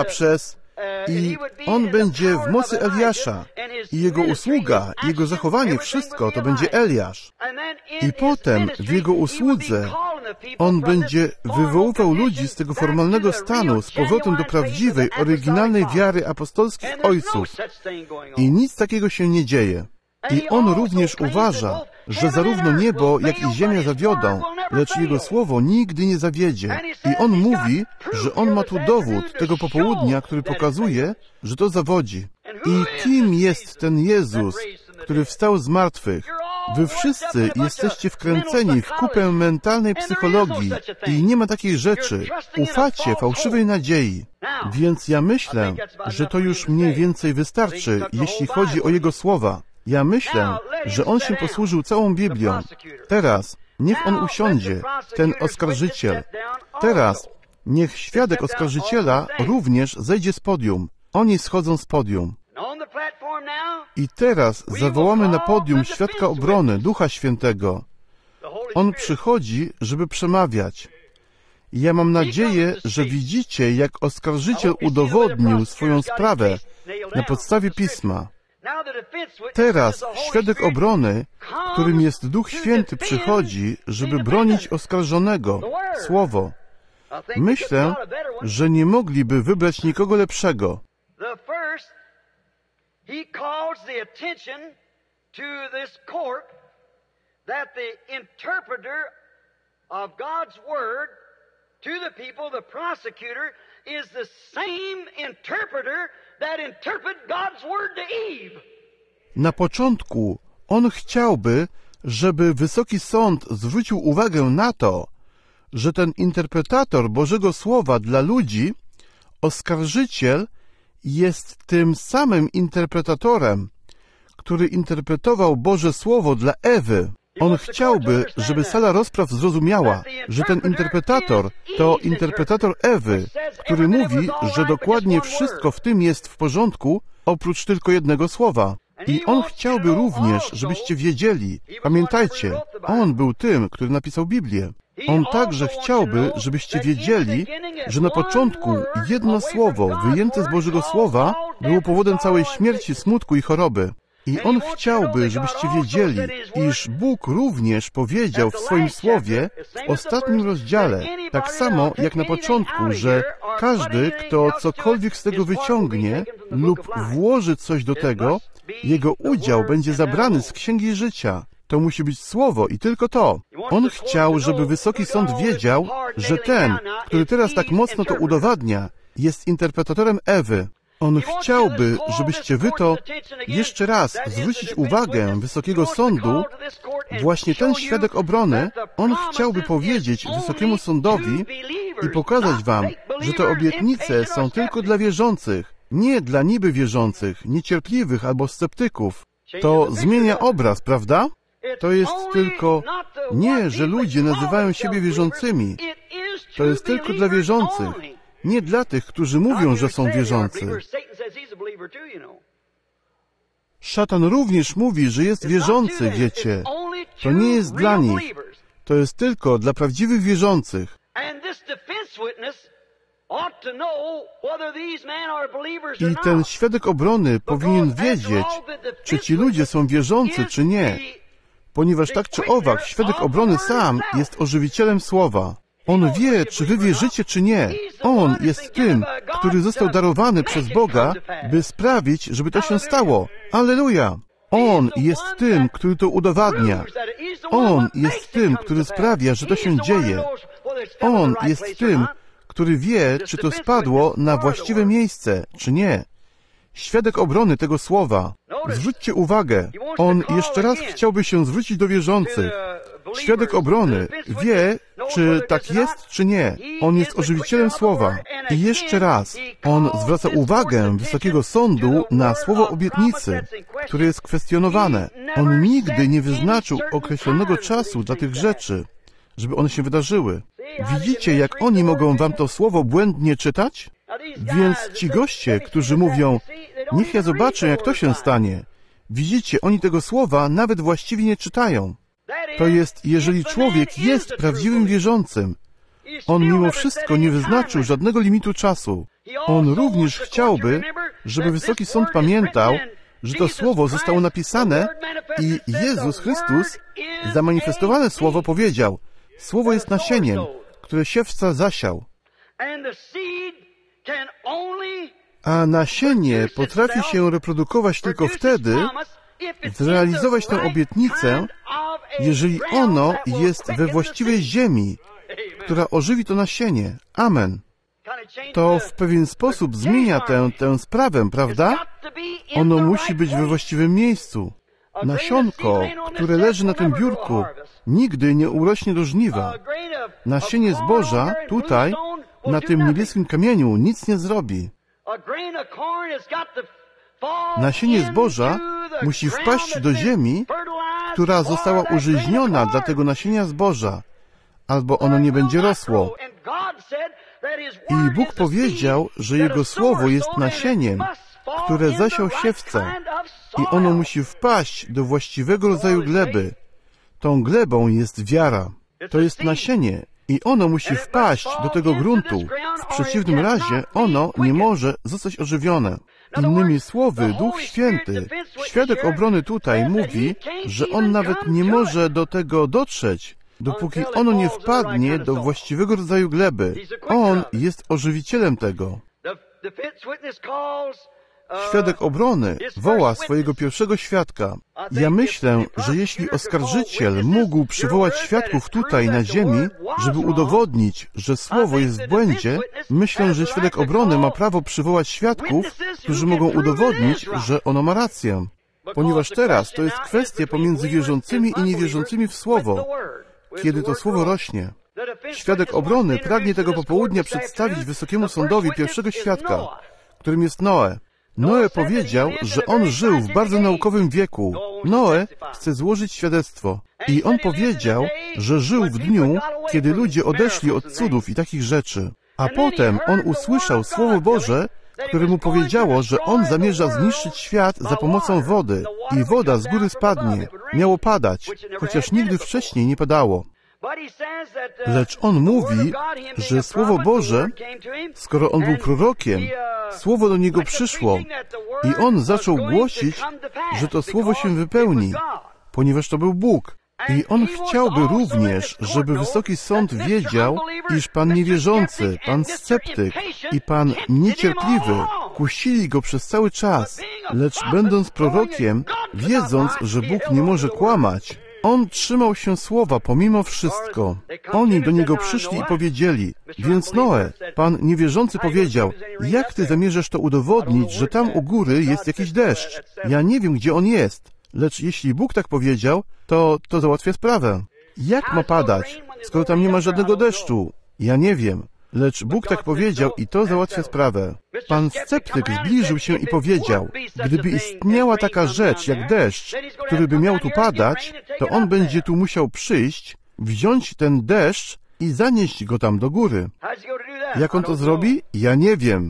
i on będzie w mocy Eliasza i jego usługa, jego zachowanie, wszystko to będzie Eliasz. I potem w jego usłudze on będzie wywoływał ludzi z tego formalnego stanu z powrotem do prawdziwej, oryginalnej wiary apostolskich ojców. I nic takiego się nie dzieje. I On również uważa, że zarówno niebo, jak i ziemia zawiodą, lecz Jego słowo nigdy nie zawiedzie. I On mówi, że On ma tu dowód tego popołudnia, który pokazuje, że to zawodzi. I kim jest ten Jezus, który wstał z martwych? Wy wszyscy jesteście wkręceni w kupę mentalnej psychologii i nie ma takiej rzeczy. Ufacie fałszywej nadziei. Więc ja myślę, że to już mniej więcej wystarczy, jeśli chodzi o Jego słowa. Ja myślę, że On się posłużył całą Biblią. Teraz niech On usiądzie, ten oskarżyciel. Teraz niech świadek oskarżyciela również zejdzie z podium. Oni schodzą z podium. I teraz zawołamy na podium świadka obrony, Ducha Świętego. On przychodzi, żeby przemawiać. Ja mam nadzieję, że widzicie, jak oskarżyciel udowodnił swoją sprawę na podstawie Pisma. Teraz świadek obrony, którym jest Duch Święty, przychodzi, żeby bronić oskarżonego, Słowo. Myślę, że nie mogliby wybrać nikogo lepszego. He calls the attention to this court that the interpreter of God's Word to the people, the prosecutor, is the same interpreter that interpreted God's Word to Eve. Na początku on chciałby, żeby Wysoki Sąd zwrócił uwagę na to, że ten interpretator Bożego Słowa dla ludzi, oskarżyciel, jest tym samym interpretatorem, który interpretował Boże Słowo dla Ewy. On chciałby, żeby sala rozpraw zrozumiała, że ten interpretator to interpretator Ewy, który mówi, że dokładnie wszystko w tym jest w porządku, oprócz tylko jednego słowa. I on chciałby również, żebyście wiedzieli, pamiętajcie, on był tym, który napisał Biblię. On także chciałby, żebyście wiedzieli, że na początku jedno słowo wyjęte z Bożego Słowa było powodem całej śmierci, smutku i choroby. I on chciałby, żebyście wiedzieli, iż Bóg również powiedział w swoim Słowie w ostatnim rozdziale, tak samo jak na początku, że każdy, kto cokolwiek z tego wyciągnie lub włoży coś do tego, jego udział będzie zabrany z Księgi Życia. To musi być Słowo i tylko to. On chciał, żeby Wysoki Sąd wiedział, że ten, który teraz tak mocno to udowadnia, jest interpretatorem Ewy. On chciałby, żebyście wy to jeszcze raz zwrócić uwagę Wysokiego Sądu, właśnie ten świadek obrony, on chciałby powiedzieć Wysokiemu Sądowi i pokazać wam, że te obietnice są tylko dla wierzących, nie dla niby wierzących, niecierpliwych albo sceptyków. To zmienia obraz, prawda? To jest tylko nie, że ludzie nazywają siebie wierzącymi. To jest tylko dla wierzących, nie dla tych, którzy mówią, że są wierzący. Szatan również mówi, że jest wierzący, wiecie. To nie jest dla nich. To jest tylko dla prawdziwych wierzących. I ten świadek obrony powinien wiedzieć, czy ci ludzie są wierzący, czy nie. Ponieważ tak czy owak, świadek obrony sam jest ożywicielem Słowa. On wie, czy wy wierzycie, czy nie. On jest tym, który został darowany przez Boga, by sprawić, żeby to się stało. Alleluja! On jest tym, który to udowadnia. On jest tym, który sprawia, że to się dzieje. On jest tym, który wie, czy to spadło na właściwe miejsce, czy nie. Świadek obrony tego Słowa. Zwróćcie uwagę, on jeszcze raz chciałby się zwrócić do wierzących. Świadek obrony wie, czy tak jest, czy nie. On jest ożywicielem Słowa. I jeszcze raz, on zwraca uwagę Wysokiego Sądu na słowo obietnicy, które jest kwestionowane. On nigdy nie wyznaczył określonego czasu dla tych rzeczy, żeby one się wydarzyły. Widzicie, jak oni mogą wam to słowo błędnie czytać? Więc ci goście, którzy mówią, niech ja zobaczę, jak to się stanie. Widzicie, oni tego słowa nawet właściwie nie czytają. To jest, jeżeli człowiek jest prawdziwym wierzącym, on mimo wszystko nie wyznaczył żadnego limitu czasu. On również chciałby, żeby Wysoki Sąd pamiętał, że to słowo zostało napisane i Jezus Chrystus, zamanifestowane słowo, powiedział, słowo jest nasieniem, które siewca zasiał. A nasienie potrafi się reprodukować tylko wtedy, zrealizować tę obietnicę, jeżeli ono jest we właściwej ziemi, która ożywi to nasienie. Amen. To w pewien sposób zmienia tę sprawę, prawda? Ono musi być we właściwym miejscu. Nasionko, które leży na tym biurku, nigdy nie urośnie do żniwa. Nasienie zboża tutaj, na tym niebieskim kamieniu, nic nie zrobi. Nasienie zboża musi wpaść do ziemi, która została użyźniona dla tego nasienia zboża, albo ono nie będzie rosło. I Bóg powiedział, że Jego Słowo jest nasieniem, które zasiał siewca, i ono musi wpaść do właściwego rodzaju gleby. Tą glebą jest wiara. To jest nasienie i ono musi wpaść do tego gruntu. W przeciwnym razie ono nie może zostać ożywione. Innymi słowy, Duch Święty, świadek obrony tutaj mówi, że on nawet nie może do tego dotrzeć, dopóki ono nie wpadnie do właściwego rodzaju gleby. On jest ożywicielem tego. Świadek obrony woła swojego pierwszego świadka. Ja myślę, że jeśli oskarżyciel mógł przywołać świadków tutaj na ziemi, żeby udowodnić, że słowo jest w błędzie, myślę, że świadek obrony ma prawo przywołać świadków, którzy mogą udowodnić, że ono ma rację. Ponieważ teraz to jest kwestia pomiędzy wierzącymi i niewierzącymi w słowo, kiedy to słowo rośnie. Świadek obrony pragnie tego popołudnia przedstawić Wysokiemu Sądowi pierwszego świadka, którym jest Noe. Noe powiedział, że on żył w bardzo naukowym wieku. Noe chce złożyć świadectwo. I on powiedział, że żył w dniu, kiedy ludzie odeszli od cudów i takich rzeczy. A potem on usłyszał Słowo Boże, które mu powiedziało, że on zamierza zniszczyć świat za pomocą wody. I woda z góry spadnie. Miało padać, chociaż nigdy wcześniej nie padało. Lecz on mówi, że Słowo Boże, skoro on był prorokiem, Słowo do niego przyszło i on zaczął głosić, że to Słowo się wypełni, ponieważ to był Bóg. I on chciałby również, żeby Wysoki Sąd wiedział, iż Pan niewierzący, Pan sceptyk i Pan niecierpliwy kusili go przez cały czas, lecz będąc prorokiem, wiedząc, że Bóg nie może kłamać, on trzymał się słowa pomimo wszystko. Oni do niego przyszli i powiedzieli, więc Noe, Pan niewierzący powiedział, jak ty zamierzasz to udowodnić, że tam u góry jest jakiś deszcz? Ja nie wiem, gdzie on jest, lecz jeśli Bóg tak powiedział, to załatwia sprawę. Jak ma padać, skoro tam nie ma żadnego deszczu? Ja nie wiem, lecz Bóg tak powiedział i to załatwia sprawę. Pan sceptyk zbliżył się i powiedział, gdyby istniała taka rzecz jak deszcz, który by miał tu padać, to on będzie tu musiał przyjść, wziąć ten deszcz i zanieść go tam do góry. Jak on to zrobi? Ja nie wiem.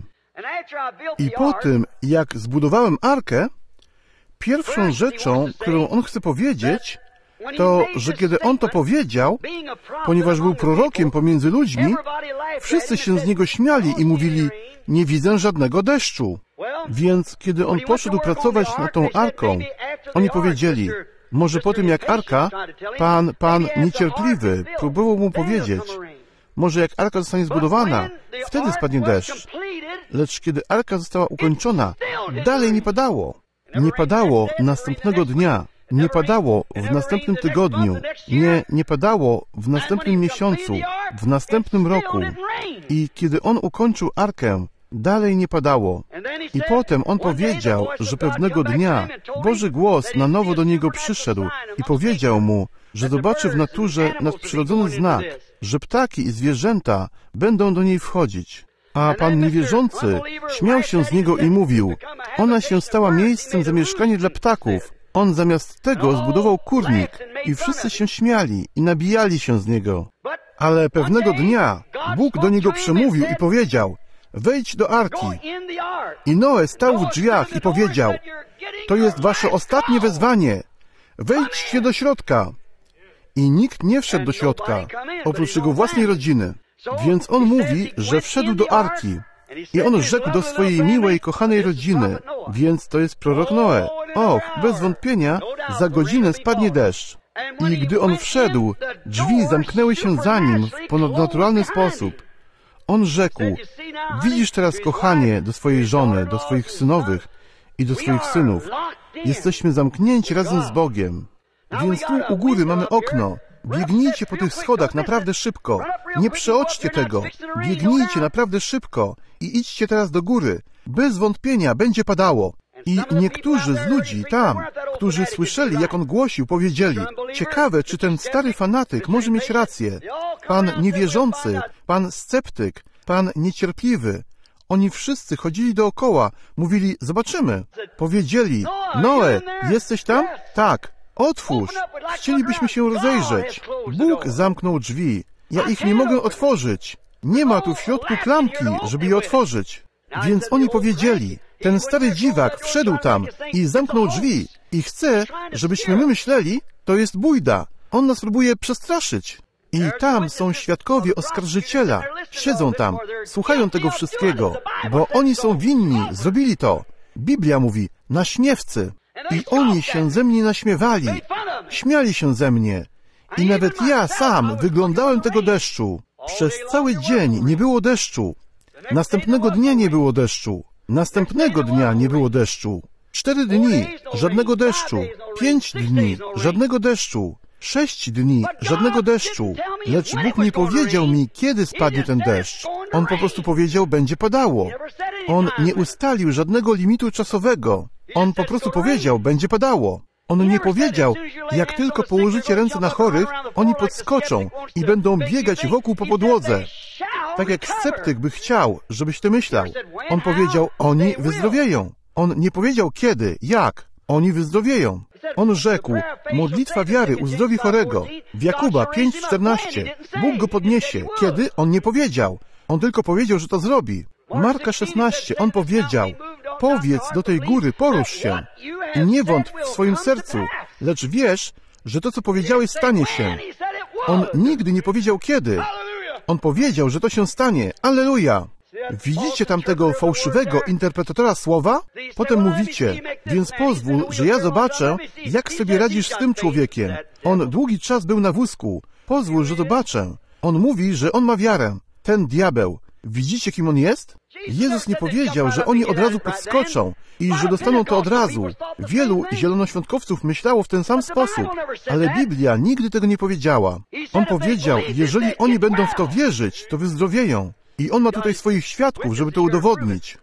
I po tym, jak zbudowałem arkę, pierwszą rzeczą, którą on chce powiedzieć, to, że kiedy on to powiedział, ponieważ był prorokiem pomiędzy ludźmi, wszyscy się z niego śmiali i mówili, nie widzę żadnego deszczu. Więc kiedy on poszedł pracować nad tą arką, oni powiedzieli, może po tym jak arka, pan niecierpliwy próbował mu powiedzieć, może jak arka zostanie zbudowana, wtedy spadnie deszcz. Lecz kiedy arka została ukończona, dalej nie padało. Nie padało następnego dnia. Nie padało w następnym tygodniu, nie padało w następnym miesiącu, w następnym roku. I kiedy on ukończył arkę, dalej nie padało. I potem on powiedział, że pewnego dnia Boży głos na nowo do niego przyszedł i powiedział mu, że zobaczy w naturze nadprzyrodzony znak, że ptaki i zwierzęta będą do niej wchodzić. A Pan niewierzący śmiał się z niego i mówił, ona się stała miejscem zamieszkania dla ptaków. On zamiast tego zbudował kurnik i wszyscy się śmiali i nabijali się z niego. Ale pewnego dnia Bóg do niego przemówił i powiedział, wejdź do arki. I Noe stał w drzwiach i powiedział, to jest wasze ostatnie wezwanie. Wejdźcie do środka. I nikt nie wszedł do środka, oprócz jego własnej rodziny. Więc on mówi, że wszedł do arki. I on rzekł do swojej miłej, kochanej rodziny, więc to jest prorok Noe. Och, bez wątpienia, za godzinę spadnie deszcz. I gdy on wszedł, drzwi zamknęły się za nim w ponadnaturalny sposób. On rzekł, widzisz teraz, kochanie, do swojej żony, do swoich synowych i do swoich synów. Jesteśmy zamknięci razem z Bogiem. Więc tu u góry mamy okno. Biegnijcie po tych schodach naprawdę szybko. Nie przeoczcie tego. Biegnijcie naprawdę szybko i idźcie teraz do góry. Bez wątpienia będzie padało. I niektórzy z ludzi tam, którzy słyszeli, jak on głosił, powiedzieli: ciekawe, czy ten stary fanatyk może mieć rację. Pan niewierzący, pan sceptyk, pan niecierpliwy. Oni wszyscy chodzili dookoła, mówili: zobaczymy. Powiedzieli: Noe, jesteś tam? Tak. Otwórz. Chcielibyśmy się rozejrzeć. Bóg zamknął drzwi. Ja ich nie mogę otworzyć. Nie ma tu w środku klamki, żeby je otworzyć. Więc oni powiedzieli: ten stary dziwak wszedł tam i zamknął drzwi i chce, żebyśmy my myśleli, to jest bójda. On nas próbuje przestraszyć. I tam są świadkowie oskarżyciela. Siedzą tam, słuchają tego wszystkiego, bo oni są winni, zrobili to. Biblia mówi: naśmiewcy. I oni się ze mnie naśmiewali. Śmiali się ze mnie. I nawet ja sam wyglądałem tego deszczu. Przez cały dzień nie było deszczu. Następnego dnia nie było deszczu. Następnego dnia nie było deszczu. 4 dni, żadnego deszczu. 5 dni, żadnego deszczu. 6 dni, żadnego deszczu. Lecz Bóg nie powiedział mi, kiedy spadnie ten deszcz. On po prostu powiedział: będzie padało. On nie ustalił żadnego limitu czasowego. On po prostu powiedział: będzie padało. On nie powiedział: jak tylko położycie ręce na chorych, oni podskoczą i będą biegać wokół po podłodze. Tak jak sceptyk by chciał, żebyś ty myślał. On powiedział: oni wyzdrowieją. On nie powiedział kiedy, jak. Oni wyzdrowieją. On rzekł: modlitwa wiary uzdrowi chorego. W Jakuba 5:14. Bóg go podniesie. Kiedy? On nie powiedział. On tylko powiedział, że to zrobi. Marka 16. On powiedział: powiedz do tej góry, porusz się. I nie wątp w swoim sercu, lecz wiesz, że to, co powiedziałeś, stanie się. On nigdy nie powiedział kiedy. On powiedział, że to się stanie. Alleluja! Widzicie tamtego fałszywego interpretatora słowa? Potem mówicie: więc pozwól, że ja zobaczę, jak sobie radzisz z tym człowiekiem. On długi czas był na wózku. Pozwól, że zobaczę. On mówi, że on ma wiarę. Ten diabeł. Widzicie, kim on jest? Jezus nie powiedział, że oni od razu podskoczą i że dostaną to od razu. Wielu zielonoświątkowców myślało w ten sam sposób, ale Biblia nigdy tego nie powiedziała. On powiedział: jeżeli oni będą w to wierzyć, to wyzdrowieją. I on ma tutaj swoich świadków, żeby to udowodnić.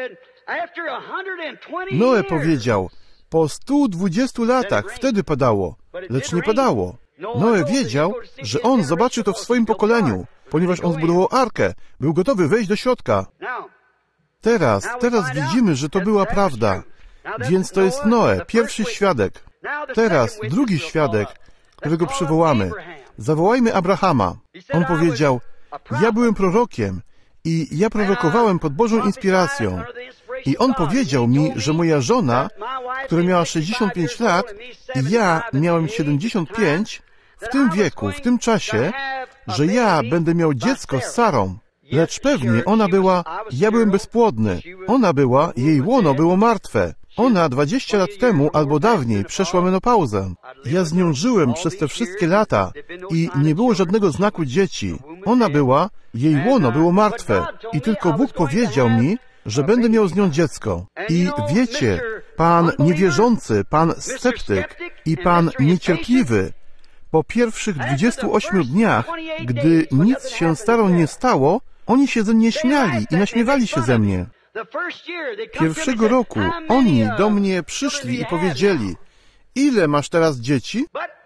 Noe powiedział: po 120 latach wtedy padało, lecz nie padało. Noe wiedział, że on zobaczy to w swoim pokoleniu, ponieważ on zbudował arkę, był gotowy wejść do środka. Teraz widzimy, że to była prawda. Więc to jest Noe, pierwszy świadek. Teraz drugi świadek, którego przywołamy. Zawołajmy Abrahama. On powiedział: ja byłem prorokiem i ja prorokowałem pod Bożą inspiracją. I on powiedział mi, że moja żona, która miała 65 lat i ja miałem 75, w tym wieku, w tym czasie, że ja będę miał dziecko z Sarą. Lecz pewnie ona była, ja byłem bezpłodny. Ona była, jej łono było martwe. Ona 20 lat temu albo dawniej przeszła menopauzę. Ja z nią żyłem przez te wszystkie lata i nie było żadnego znaku dzieci. Ona była, jej łono było martwe i tylko Bóg powiedział mi, że będę miał z nią dziecko. I wiecie, pan niewierzący, pan sceptyk i pan niecierpliwy, po pierwszych 28 dniach, gdy nic się z Sarą nie stało, oni się ze mnie śmiali i naśmiewali się ze mnie. Pierwszego roku oni do mnie przyszli i powiedzieli: ile masz teraz dzieci?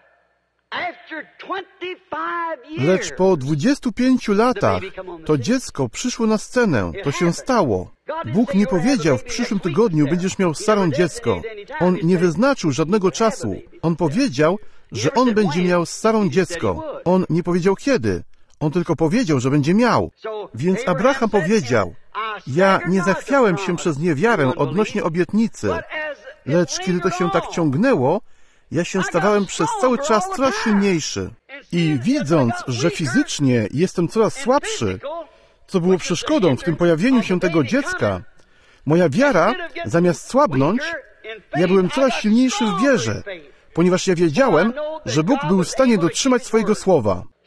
Lecz po 25 latach to dziecko przyszło na scenę. To się stało. Bóg nie powiedział: w przyszłym tygodniu będziesz miał z Sarą dziecko. On nie wyznaczył żadnego czasu. On powiedział, że on będzie miał z Sarą dziecko. On nie powiedział kiedy. On tylko powiedział, że będzie miał. Więc Abraham powiedział: ja nie zachwiałem się przez niewiarę odnośnie obietnicy, lecz kiedy to się tak ciągnęło, ja się stawałem przez cały czas coraz silniejszy. I widząc, że fizycznie jestem coraz słabszy, co było przeszkodą w tym pojawieniu się tego dziecka, moja wiara, zamiast słabnąć, ja byłem coraz silniejszy w wierze, ponieważ ja wiedziałem, że Bóg był w stanie dotrzymać swojego słowa.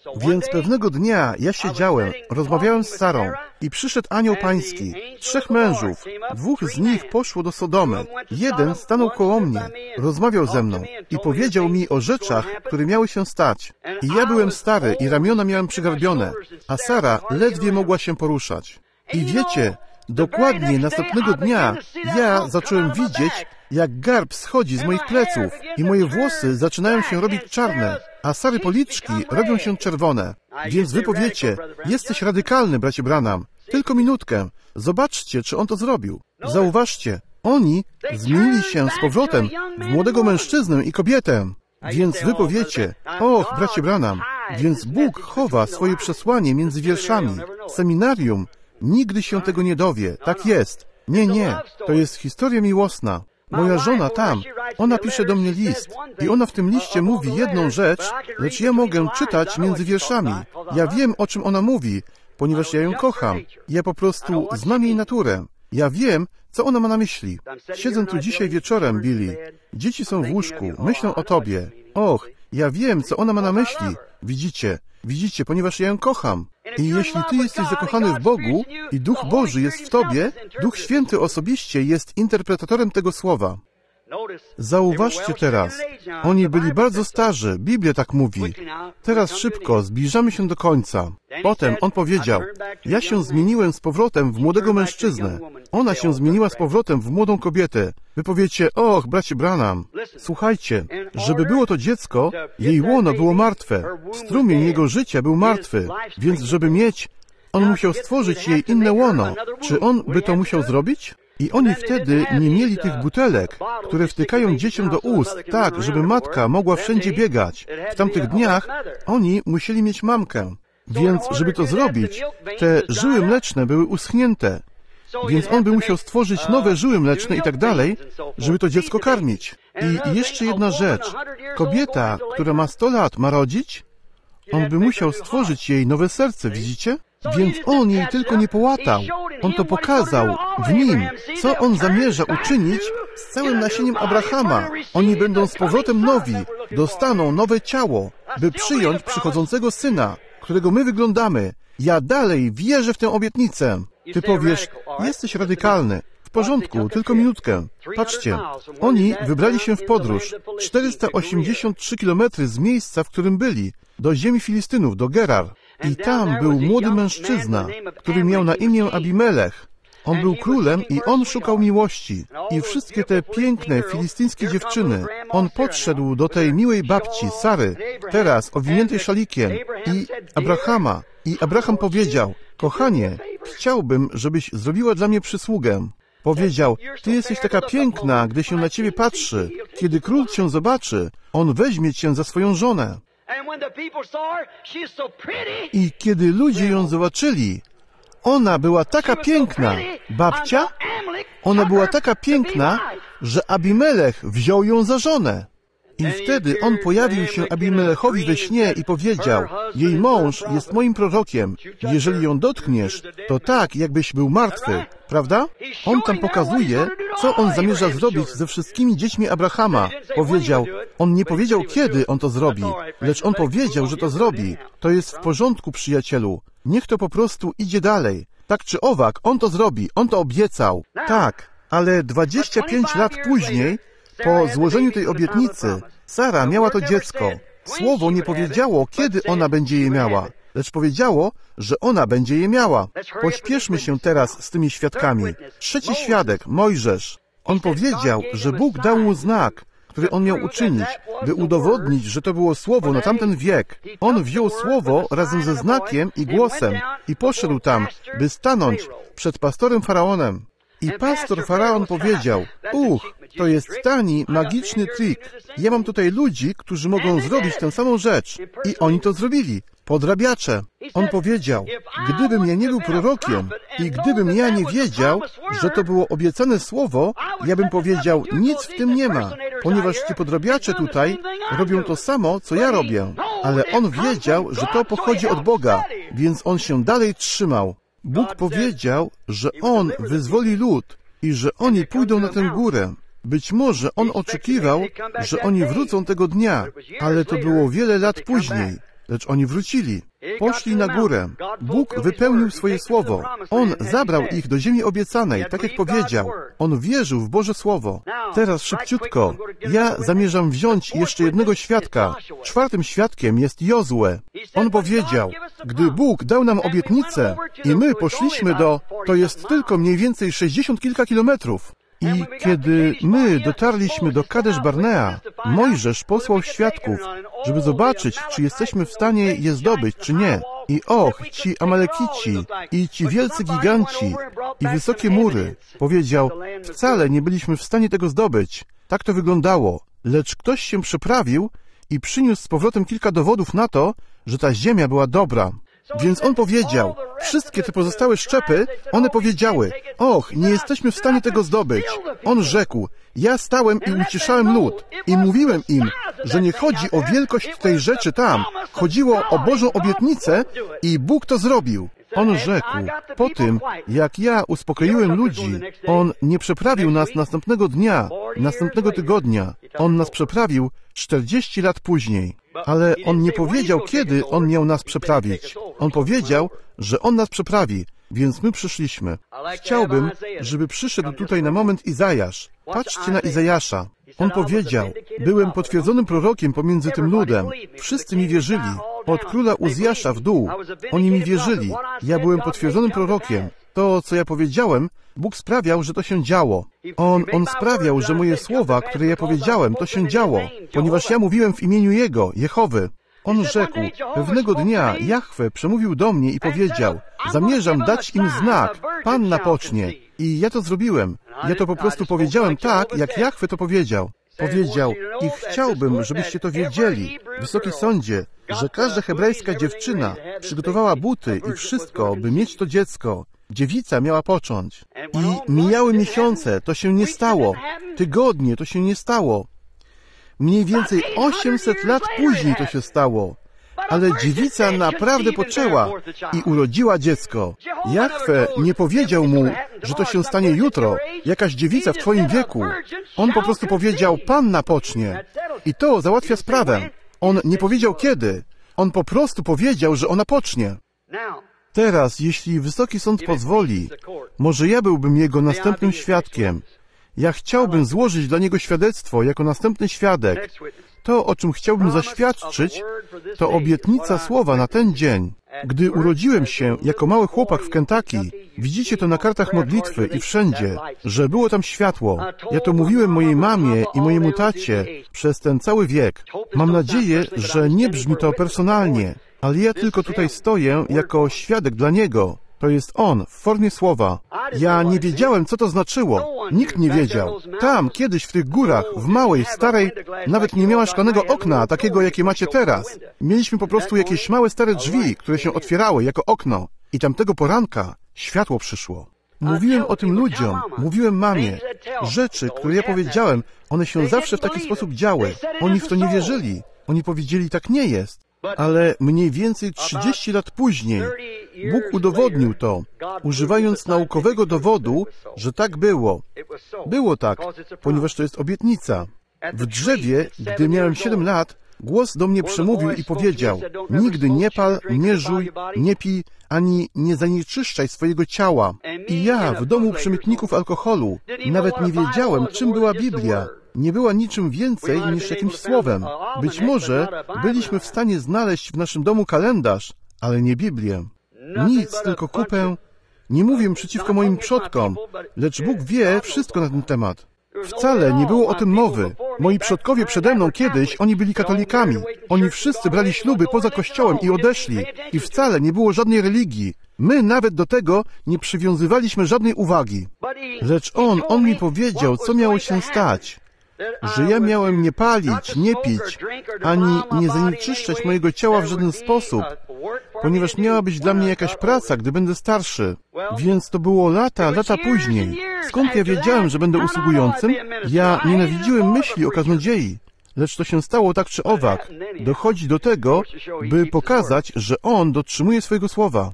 Więc pewnego dnia ja siedziałem, rozmawiałem z Sarą i przyszedł anioł pański, 3 mężów, 2 z nich poszło do Sodomy, 1 stanął koło mnie, rozmawiał ze mną i powiedział mi o rzeczach, które miały się stać. I ja byłem stary i ramiona miałem przygarbione, a Sara ledwie mogła się poruszać. I wiecie, dokładnie następnego dnia ja zacząłem widzieć, jak garb schodzi z moich pleców i moje włosy zaczynają się robić czarne, a Sary policzki robią się czerwone. Więc wy powiecie, jesteś radykalny, bracie Branham. Tylko minutkę. Zobaczcie, czy on to zrobił. Zauważcie, oni zmienili się z powrotem w młodego mężczyznę i kobietę. Więc wy powiecie, och, bracie Branham, więc Bóg chowa swoje przesłanie między wierszami. Seminarium nigdy się tego nie dowie. Tak jest. Nie, to jest historia miłosna. Moja żona tam, ona pisze do mnie list i ona w tym liście mówi jedną rzecz, lecz ja mogę czytać między wierszami. Ja wiem, o czym ona mówi, ponieważ ja ją kocham. Ja po prostu znam jej naturę. Ja wiem, co ona ma na myśli. Siedzę tu dzisiaj wieczorem, Billy. Dzieci są w łóżku, myślą o tobie. Och, ja wiem, co ona ma na myśli. Widzicie, ponieważ ja ją kocham. I jeśli ty jesteś zakochany w Bogu i Duch Boży jest w tobie, Duch Święty osobiście jest interpretatorem tego słowa. Zauważcie teraz, oni byli bardzo starzy, Biblia tak mówi. Teraz szybko, zbliżamy się do końca. Potem on powiedział, ja się zmieniłem z powrotem w młodego mężczyznę. Ona się zmieniła z powrotem w młodą kobietę. Wy powiecie, och, bracie Branham, słuchajcie, żeby było to dziecko, jej łono było martwe, strumień jego życia był martwy, więc żeby mieć, on musiał stworzyć jej inne łono. Czy on by to musiał zrobić? I oni wtedy nie mieli tych butelek, które wtykają dzieciom do ust, tak, żeby matka mogła wszędzie biegać. W tamtych dniach oni musieli mieć mamkę. Więc, żeby to zrobić, te żyły mleczne były uschnięte. Więc on by musiał stworzyć nowe żyły mleczne i tak dalej, żeby to dziecko karmić. I jeszcze jedna rzecz. Kobieta, która ma 100 lat, ma rodzić? On by musiał stworzyć jej nowe serce, widzicie? Więc on jej tylko nie połatał. On to pokazał w nim, co on zamierza uczynić z całym nasieniem Abrahama. Oni będą z powrotem nowi, dostaną nowe ciało, by przyjąć przychodzącego Syna, którego my wyglądamy. Ja dalej wierzę w tę obietnicę. Ty powiesz, jesteś radykalny. W porządku, tylko minutkę. Patrzcie, oni wybrali się w podróż 483 kilometry z miejsca, w którym byli, do ziemi Filistynów, do Gerar. I tam był młody mężczyzna, który miał na imię Abimelech. On był królem i on szukał miłości. I wszystkie te piękne filistyńskie dziewczyny. On podszedł do tej miłej babci, Sary, teraz owiniętej szalikiem, i Abrahama. I Abraham powiedział, kochanie, chciałbym, żebyś zrobiła dla mnie przysługę. Powiedział, ty jesteś taka piękna, gdy się na ciebie patrzy. Kiedy król cię zobaczy, on weźmie cię za swoją żonę. I kiedy ludzie ją zobaczyli, ona była taka piękna, babcia, ona była taka piękna, że Abimelech wziął ją za żonę. I wtedy on pojawił się Abimelechowi we śnie i powiedział, jej mąż jest moim prorokiem. Jeżeli ją dotkniesz, to tak, jakbyś był martwy. Prawda? On tam pokazuje, co on zamierza zrobić ze wszystkimi dziećmi Abrahama. Powiedział, on nie powiedział, kiedy on to zrobi, lecz on powiedział, że to zrobi. To jest w porządku, przyjacielu. Niech to po prostu idzie dalej. Tak czy owak, on to zrobi, on to obiecał. Tak, ale 25 lat później, po złożeniu tej obietnicy, Sara miała to dziecko. Słowo nie powiedziało, kiedy ona będzie je miała, lecz powiedziało, że ona będzie je miała. Pośpieszmy się teraz z tymi świadkami. 3. świadek, Mojżesz. On powiedział, że Bóg dał mu znak, który on miał uczynić, by udowodnić, że to było słowo na tamten wiek. On wziął słowo razem ze znakiem i głosem i poszedł tam, by stanąć przed pastorem Faraonem. I pastor Faraon powiedział, to jest tani, magiczny trik. Ja mam tutaj ludzi, którzy mogą zrobić tę samą rzecz. I oni to zrobili. Podrabiacze. On powiedział, gdybym ja nie był prorokiem i gdybym ja nie wiedział, że to było obiecane słowo, ja bym powiedział, nic w tym nie ma, ponieważ ci podrabiacze tutaj robią to samo, co ja robię. Ale on wiedział, że to pochodzi od Boga, więc on się dalej trzymał. Bóg powiedział, że on wyzwoli lud i że oni pójdą na tę górę. Być może on oczekiwał, że oni wrócą tego dnia, ale to było wiele lat później. lecz oni wrócili. Poszli na górę. Bóg wypełnił swoje słowo. On zabrał ich do ziemi obiecanej, tak jak powiedział. On wierzył w Boże Słowo. Teraz szybciutko. Ja zamierzam wziąć jeszcze jednego świadka. 4. świadkiem jest Jozue. On powiedział, gdy Bóg dał nam obietnicę i my poszliśmy to jest tylko mniej więcej 60 kilka kilometrów. I kiedy my dotarliśmy do Kadesz Barnea, Mojżesz posłał świadków, żeby zobaczyć, czy jesteśmy w stanie je zdobyć, czy nie. I ci Amalekici i ci wielcy giganci i wysokie mury, powiedział, wcale nie byliśmy w stanie tego zdobyć. Tak to wyglądało. Lecz ktoś się przeprawił i przyniósł z powrotem kilka dowodów na to, że ta ziemia była dobra. Więc on powiedział, wszystkie te pozostałe szczepy, one powiedziały, nie jesteśmy w stanie tego zdobyć. On rzekł, ja stałem i uciszałem lud i mówiłem im, że nie chodzi o wielkość tej rzeczy tam, chodziło o Bożą obietnicę i Bóg to zrobił. On rzekł, po tym, jak ja uspokoiłem ludzi, On nie przeprawił nas następnego dnia, następnego tygodnia. On nas przeprawił 40 lat później. Ale On nie powiedział, kiedy On miał nas przeprawić. On powiedział, że On nas przeprawi, więc my przyszliśmy. Chciałbym, żeby przyszedł tutaj na moment Izajasz. Patrzcie na Izajasza. On powiedział, byłem potwierdzonym prorokiem pomiędzy tym ludem. Wszyscy mi wierzyli. Od króla Uzjasza w dół. Oni mi wierzyli. Ja byłem potwierdzonym prorokiem. To, co ja powiedziałem, Bóg sprawiał, że to się działo. On sprawiał, że moje słowa, które ja powiedziałem, to się działo, ponieważ ja mówiłem w imieniu Jego, Jehowy. On rzekł, pewnego dnia Jahwe przemówił do mnie i powiedział, zamierzam dać im znak, Panna pocznie. I ja to zrobiłem. Ja to po prostu powiedziałem tak, jak Jahwe to powiedział. Powiedział, i chciałbym, żebyście to wiedzieli, Wysoki Sądzie, że każda hebrajska dziewczyna przygotowała buty i wszystko, by mieć to dziecko. Dziewica miała począć. I mijały miesiące, to się nie stało. Tygodnie, to się nie stało. Mniej więcej 800 lat później to się stało. Ale dziewica naprawdę poczęła i urodziła dziecko. Jahwe nie powiedział mu, że to się stanie jutro, jakaś dziewica w twoim wieku. On po prostu powiedział, Panna pocznie. I to załatwia sprawę. On nie powiedział kiedy. On po prostu powiedział, że ona pocznie. Teraz, jeśli Wysoki Sąd pozwoli, może ja byłbym jego następnym świadkiem. Ja chciałbym złożyć dla niego świadectwo jako następny świadek. To, o czym chciałbym zaświadczyć, to obietnica słowa na ten dzień. Gdy urodziłem się jako mały chłopak w Kentucky, widzicie to na kartach modlitwy i wszędzie, że było tam światło. Ja to mówiłem mojej mamie i mojemu tacie przez ten cały wiek. Mam nadzieję, że nie brzmi to personalnie, ale ja tylko tutaj stoję jako świadek dla niego. To jest on, w formie słowa. Ja nie wiedziałem, co to znaczyło. Nikt nie wiedział. Tam, kiedyś w tych górach, w małej, starej, nawet nie miała szklanego okna, takiego, jakie macie teraz. Mieliśmy po prostu jakieś małe, stare drzwi, które się otwierały jako okno. I tamtego poranka światło przyszło. Mówiłem o tym ludziom, mówiłem mamie. Rzeczy, które ja powiedziałem, one się zawsze w taki sposób działy. Oni w to nie wierzyli. Oni powiedzieli, tak nie jest. Ale mniej więcej 30 lat później Bóg udowodnił to, używając naukowego dowodu, że tak było. Było tak, ponieważ to jest obietnica. W drzewie, gdy miałem 7 lat, głos do mnie przemówił i powiedział, nigdy nie pal, nie żuj, nie pij, ani nie zanieczyszczaj swojego ciała. I ja w domu przemytników alkoholu nawet nie wiedziałem, czym była Biblia. Nie była niczym więcej niż jakimś słowem. Być może byliśmy w stanie znaleźć w naszym domu kalendarz, ale nie Biblię. Nic, tylko kupę. Nie mówię przeciwko moim przodkom, lecz Bóg wie wszystko na ten temat. Wcale nie było o tym mowy. Moi przodkowie przede mną kiedyś, oni byli katolikami. Oni wszyscy brali śluby poza kościołem i odeszli. I wcale nie było żadnej religii. My nawet do tego nie przywiązywaliśmy żadnej uwagi. Lecz on mi powiedział, co miało się stać. Że ja miałem nie palić, nie pić, ani nie zanieczyszczać mojego ciała w żaden sposób, ponieważ miała być dla mnie jakaś praca, gdy będę starszy. Więc to było lata później. Skąd ja wiedziałem, że będę usługującym? Ja nienawidziłem myśli o kaznodziei. Lecz to się stało tak czy owak. Dochodzi do tego, by pokazać, że on dotrzymuje swojego słowa.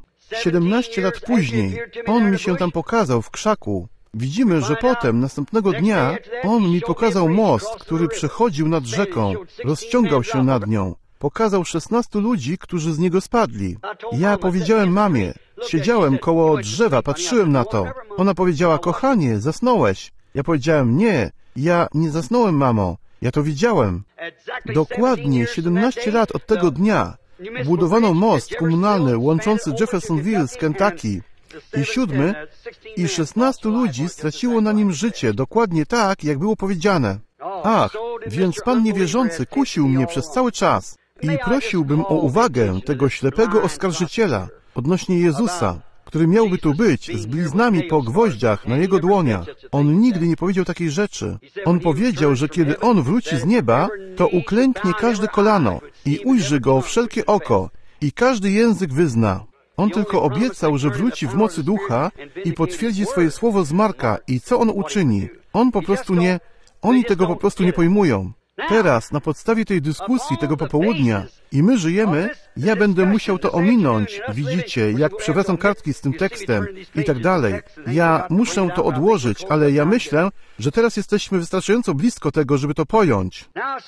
17 lat później on mi się tam pokazał w krzaku. Widzimy, że potem, następnego dnia, on mi pokazał most, który przechodził nad rzeką, rozciągał się nad nią. pokazał 16 ludzi, którzy z niego spadli. Ja powiedziałem mamie, siedziałem koło drzewa, patrzyłem na to. Ona powiedziała, kochanie, zasnąłeś. Ja powiedziałem, nie, ja nie zasnąłem, mamo. Ja to widziałem. Dokładnie 17 lat od tego dnia budowano most komunalny łączący Jeffersonville z Kentucky. I 7 i 16 ludzi straciło na nim życie, dokładnie tak, jak było powiedziane. Ach, więc Pan niewierzący kusił mnie przez cały czas i prosiłbym o uwagę tego ślepego oskarżyciela odnośnie Jezusa, który miałby tu być z bliznami po gwoździach na jego dłoniach. On nigdy nie powiedział takiej rzeczy. On powiedział, że kiedy On wróci z nieba, to uklęknie każde kolano i ujrzy Go wszelkie oko i każdy język wyzna. On tylko obiecał, że wróci w mocy ducha i potwierdzi swoje słowo z Marka i co On uczyni. On po prostu nie... Oni tego po prostu nie pojmują. Teraz, na podstawie tej dyskusji tego popołudnia i my żyjemy, ja będę musiał to ominąć. Widzicie, jak przewracam kartki z tym tekstem i tak dalej. Ja muszę to odłożyć, ale ja myślę, że teraz jesteśmy wystarczająco blisko tego, żeby to pojąć.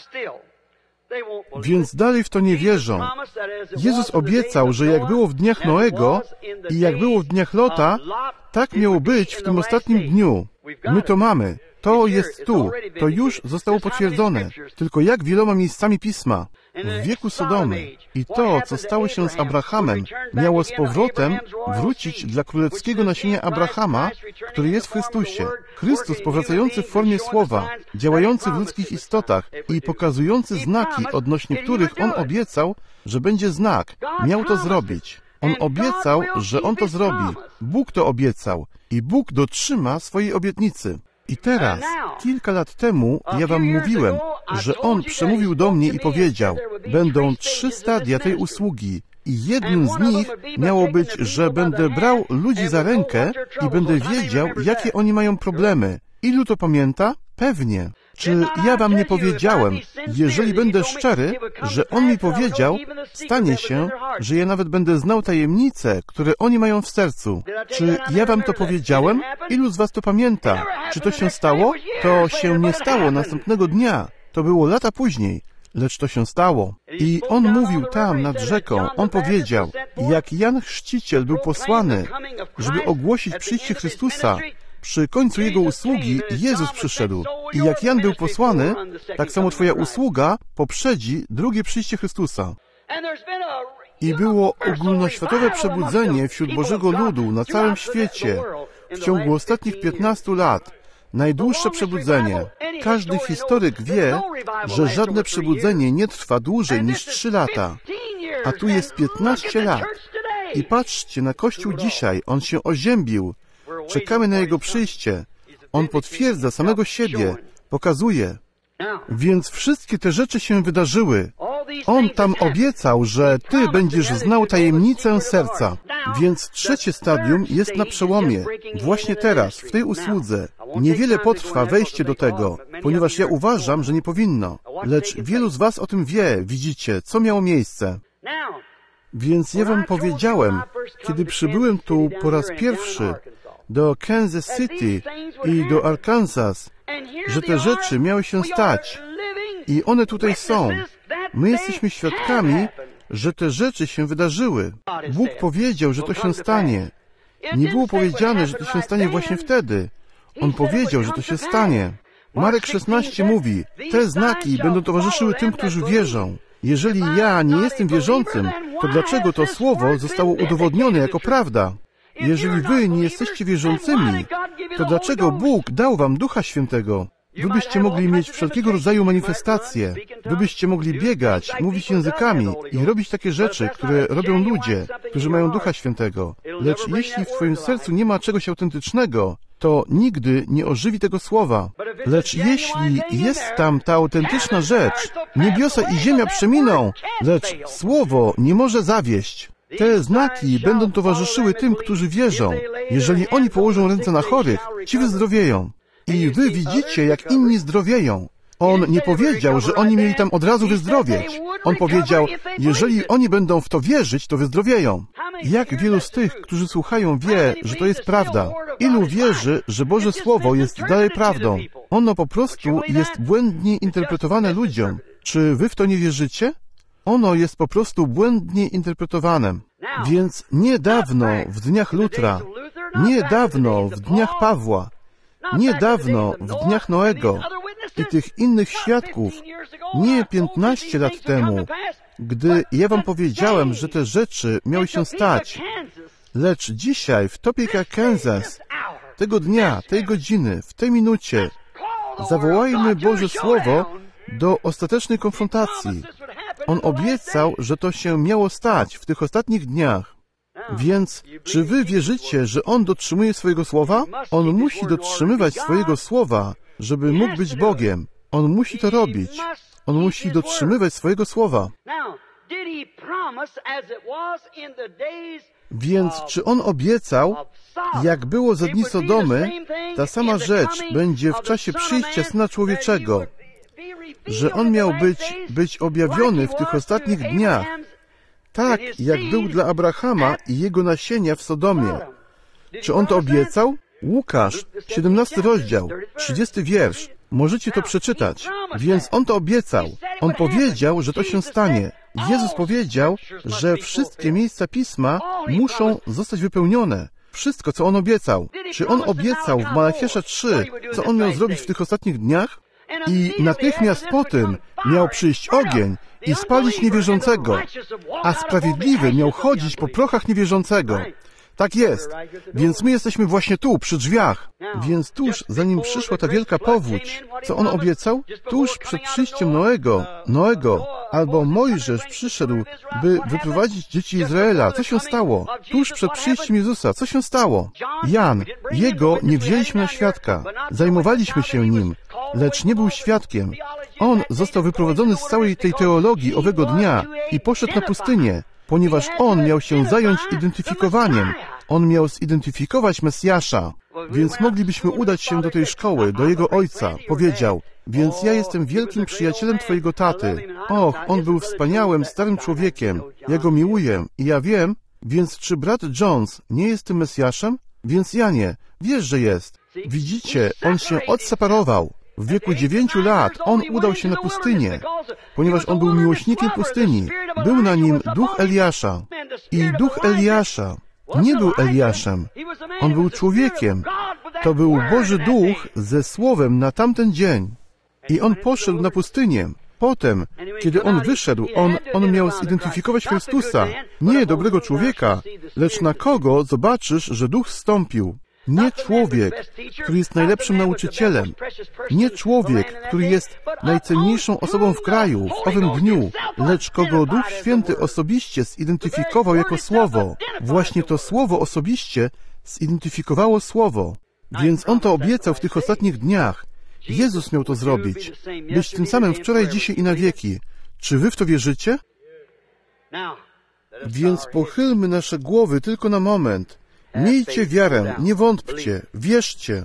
Więc dalej w to nie wierzą. Jezus obiecał, że jak było w dniach Noego i jak było w dniach Lota, tak miało być w tym ostatnim dniu. My to mamy. To jest tu. To już zostało potwierdzone. Tylko jak wieloma miejscami Pisma. W wieku Sodomy i to, co stało się z Abrahamem, miało z powrotem wrócić dla królewskiego nasienia Abrahama, który jest w Chrystusie. Chrystus powracający w formie Słowa, działający w ludzkich istotach i pokazujący znaki, odnośnie których On obiecał, że będzie znak. Miał to zrobić. On obiecał, że On to zrobi. Bóg to obiecał i Bóg dotrzyma swojej obietnicy. I teraz, kilka lat temu, ja wam mówiłem, że On przemówił do mnie i powiedział, będą 3 stadia tej usługi i jednym z nich miało być, że będę brał ludzi za rękę i będę wiedział, jakie oni mają problemy. Ilu to pamięta? Pewnie. Czy ja wam nie powiedziałem, jeżeli będę szczery, że On mi powiedział, stanie się, że ja nawet będę znał tajemnice, które oni mają w sercu. Czy ja wam to powiedziałem? Ilu z was to pamięta? Czy to się stało? To się nie stało następnego dnia. To było lata później. Lecz to się stało. I On mówił tam nad rzeką. On powiedział, jak Jan Chrzciciel był posłany, żeby ogłosić przyjście Chrystusa, przy końcu Jego usługi Jezus przyszedł. I jak Jan był posłany, tak samo Twoja usługa poprzedzi drugie przyjście Chrystusa. I było ogólnoświatowe przebudzenie wśród Bożego ludu na całym świecie w ciągu ostatnich 15 lat. Najdłuższe przebudzenie. Każdy historyk wie, że żadne przebudzenie nie trwa dłużej niż 3 lata. A tu jest 15 lat. I patrzcie na Kościół dzisiaj. On się oziębił. Czekamy na Jego przyjście. On potwierdza samego siebie, pokazuje. Więc wszystkie te rzeczy się wydarzyły. On tam obiecał, że Ty będziesz znał tajemnicę serca. Więc 3. stadium jest na przełomie. Właśnie teraz, w tej usłudze. Niewiele potrwa wejście do tego, ponieważ ja uważam, że nie powinno. Lecz wielu z was o tym wie, widzicie, co miało miejsce. Więc ja wam powiedziałem, kiedy przybyłem tu po raz pierwszy, do Kansas City i do Arkansas, że te rzeczy miały się stać. I one tutaj są. My jesteśmy świadkami, że te rzeczy się wydarzyły. Bóg powiedział, że to się stanie. Nie było powiedziane, że to się stanie właśnie wtedy. On powiedział, że to się stanie. Marek 16 mówi, te znaki będą towarzyszyły tym, którzy wierzą. Jeżeli ja nie jestem wierzącym, to dlaczego to słowo zostało udowodnione jako prawda? Jeżeli wy nie jesteście wierzącymi, to dlaczego Bóg dał wam Ducha Świętego? Wy byście mogli mieć wszelkiego rodzaju manifestacje. Wy byście mogli biegać, mówić językami i robić takie rzeczy, które robią ludzie, którzy mają Ducha Świętego. Lecz jeśli w twoim sercu nie ma czegoś autentycznego, to nigdy nie ożywi tego słowa. Lecz jeśli jest tam ta autentyczna rzecz, niebiosa i ziemia przeminą, lecz słowo nie może zawieść. Te znaki będą towarzyszyły tym, którzy wierzą. Jeżeli oni położą ręce na chorych, ci wyzdrowieją. I wy widzicie, jak inni zdrowieją. On nie powiedział, że oni mieli tam od razu wyzdrowieć. On powiedział, jeżeli oni będą w to wierzyć, to wyzdrowieją. Jak wielu z tych, którzy słuchają, wie, że to jest prawda? Ilu wierzy, że Boże Słowo jest dalej prawdą? Ono po prostu jest błędnie interpretowane ludziom. Czy wy w to nie wierzycie? Ono jest po prostu błędnie interpretowane. Więc niedawno w dniach Lutra, niedawno w dniach Pawła, niedawno w dniach Noego i tych innych świadków, nie 15 lat temu, gdy ja wam powiedziałem, że te rzeczy miały się stać, lecz dzisiaj w Topeka, Kansas, tego dnia, tej godziny, w tej minucie, zawołajmy Boże Słowo do ostatecznej konfrontacji. On obiecał, że to się miało stać w tych ostatnich dniach. Więc czy wy wierzycie, że On dotrzymuje swojego słowa? On musi dotrzymywać swojego słowa, żeby mógł być Bogiem. On musi to robić. On musi dotrzymywać swojego słowa. Więc czy On obiecał, jak było za dni Sodomy, ta sama rzecz będzie w czasie przyjścia Syna Człowieczego, że On miał być objawiony w tych ostatnich dniach, tak jak był dla Abrahama i jego nasienia w Sodomie. Czy On to obiecał? Łukasz, 17 rozdział, 30 wiersz. Możecie to przeczytać. Więc On to obiecał. On powiedział, że to się stanie. Jezus powiedział, że wszystkie miejsca Pisma muszą zostać wypełnione. Wszystko, co On obiecał. Czy On obiecał w Malachiasza 3, co On miał zrobić w tych ostatnich dniach? I natychmiast po tym miał przyjść ogień i spalić niewierzącego, a sprawiedliwy miał chodzić po prochach niewierzącego. Tak jest. Więc my jesteśmy właśnie tu, przy drzwiach. Więc tuż zanim przyszła ta wielka powódź, co On obiecał? Tuż przed przyjściem Noego, albo Mojżesz przyszedł, by wyprowadzić dzieci Izraela. Co się stało? Tuż przed przyjściem Jezusa. Co się stało? Jan. Jego nie wzięliśmy na świadka. Zajmowaliśmy się nim, lecz nie był świadkiem. On został wyprowadzony z całej tej teologii owego dnia i poszedł na pustynię, ponieważ on miał się zająć identyfikowaniem. On miał zidentyfikować Mesjasza. Więc moglibyśmy udać się do tej szkoły, do jego ojca. Powiedział, więc ja jestem wielkim przyjacielem twojego taty. Och, on był wspaniałym, starym człowiekiem. Ja go miłuję i ja wiem, więc czy brat Jones nie jest tym Mesjaszem? Więc ja nie. Wiesz, że jest. Widzicie, on się odseparował. W wieku 9 lat on udał się na pustynię, ponieważ on był miłośnikiem pustyni. Był na nim duch Eliasza. I duch Eliasza nie był Eliaszem. On był człowiekiem. To był Boży Duch ze Słowem na tamten dzień. I on poszedł na pustynię. Potem, kiedy on wyszedł, on miał zidentyfikować Chrystusa. Nie dobrego człowieka, lecz na kogo zobaczysz, że Duch zstąpił. Nie człowiek, który jest najlepszym nauczycielem. Nie człowiek, który jest najcenniejszą osobą w kraju w owym dniu, lecz kogo Duch Święty osobiście zidentyfikował jako Słowo. Właśnie to Słowo osobiście zidentyfikowało Słowo. Więc On to obiecał w tych ostatnich dniach. Jezus miał to zrobić. Być tym samym wczoraj, dzisiaj i na wieki. Czy wy w to wierzycie? Więc pochylmy nasze głowy tylko na moment. Miejcie wiarę, nie wątpcie, wierzcie.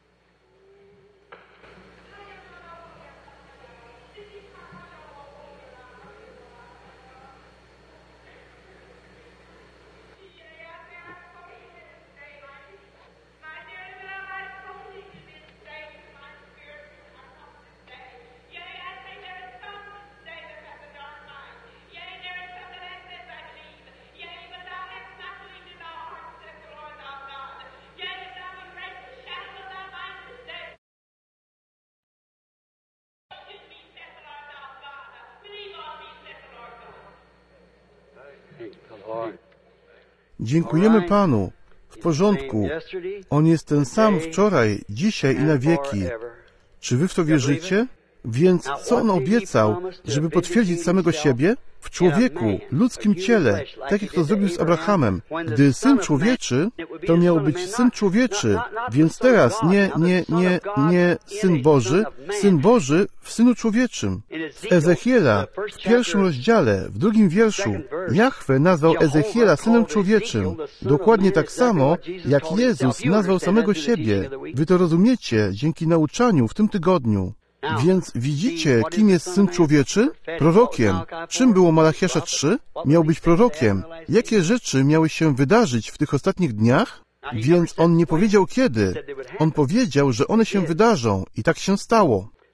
Dziękujemy Panu. W porządku. On jest ten sam wczoraj, dzisiaj i na wieki. Czy wy w to wierzycie? Więc co On obiecał, żeby potwierdzić samego siebie? W człowieku, ludzkim ciele, tak jak to zrobił z Abrahamem. Gdy Syn Człowieczy, to miał być Syn Człowieczy, więc teraz nie Syn Boży w Synu Człowieczym. W Ezechiela, w 1 rozdziale, w 2 wierszu, Jahwe nazwał Ezechiela Synem Człowieczym. Dokładnie tak samo, jak Jezus nazwał samego siebie. Wy to rozumiecie dzięki nauczaniu w tym tygodniu. Więc widzicie, kim jest Syn Człowieczy? Prorokiem. Czym było Malachiasza 3? Miał być prorokiem. Jakie rzeczy miały się wydarzyć w tych ostatnich dniach? Więc On nie powiedział kiedy. On powiedział, że one się wydarzą i tak się stało.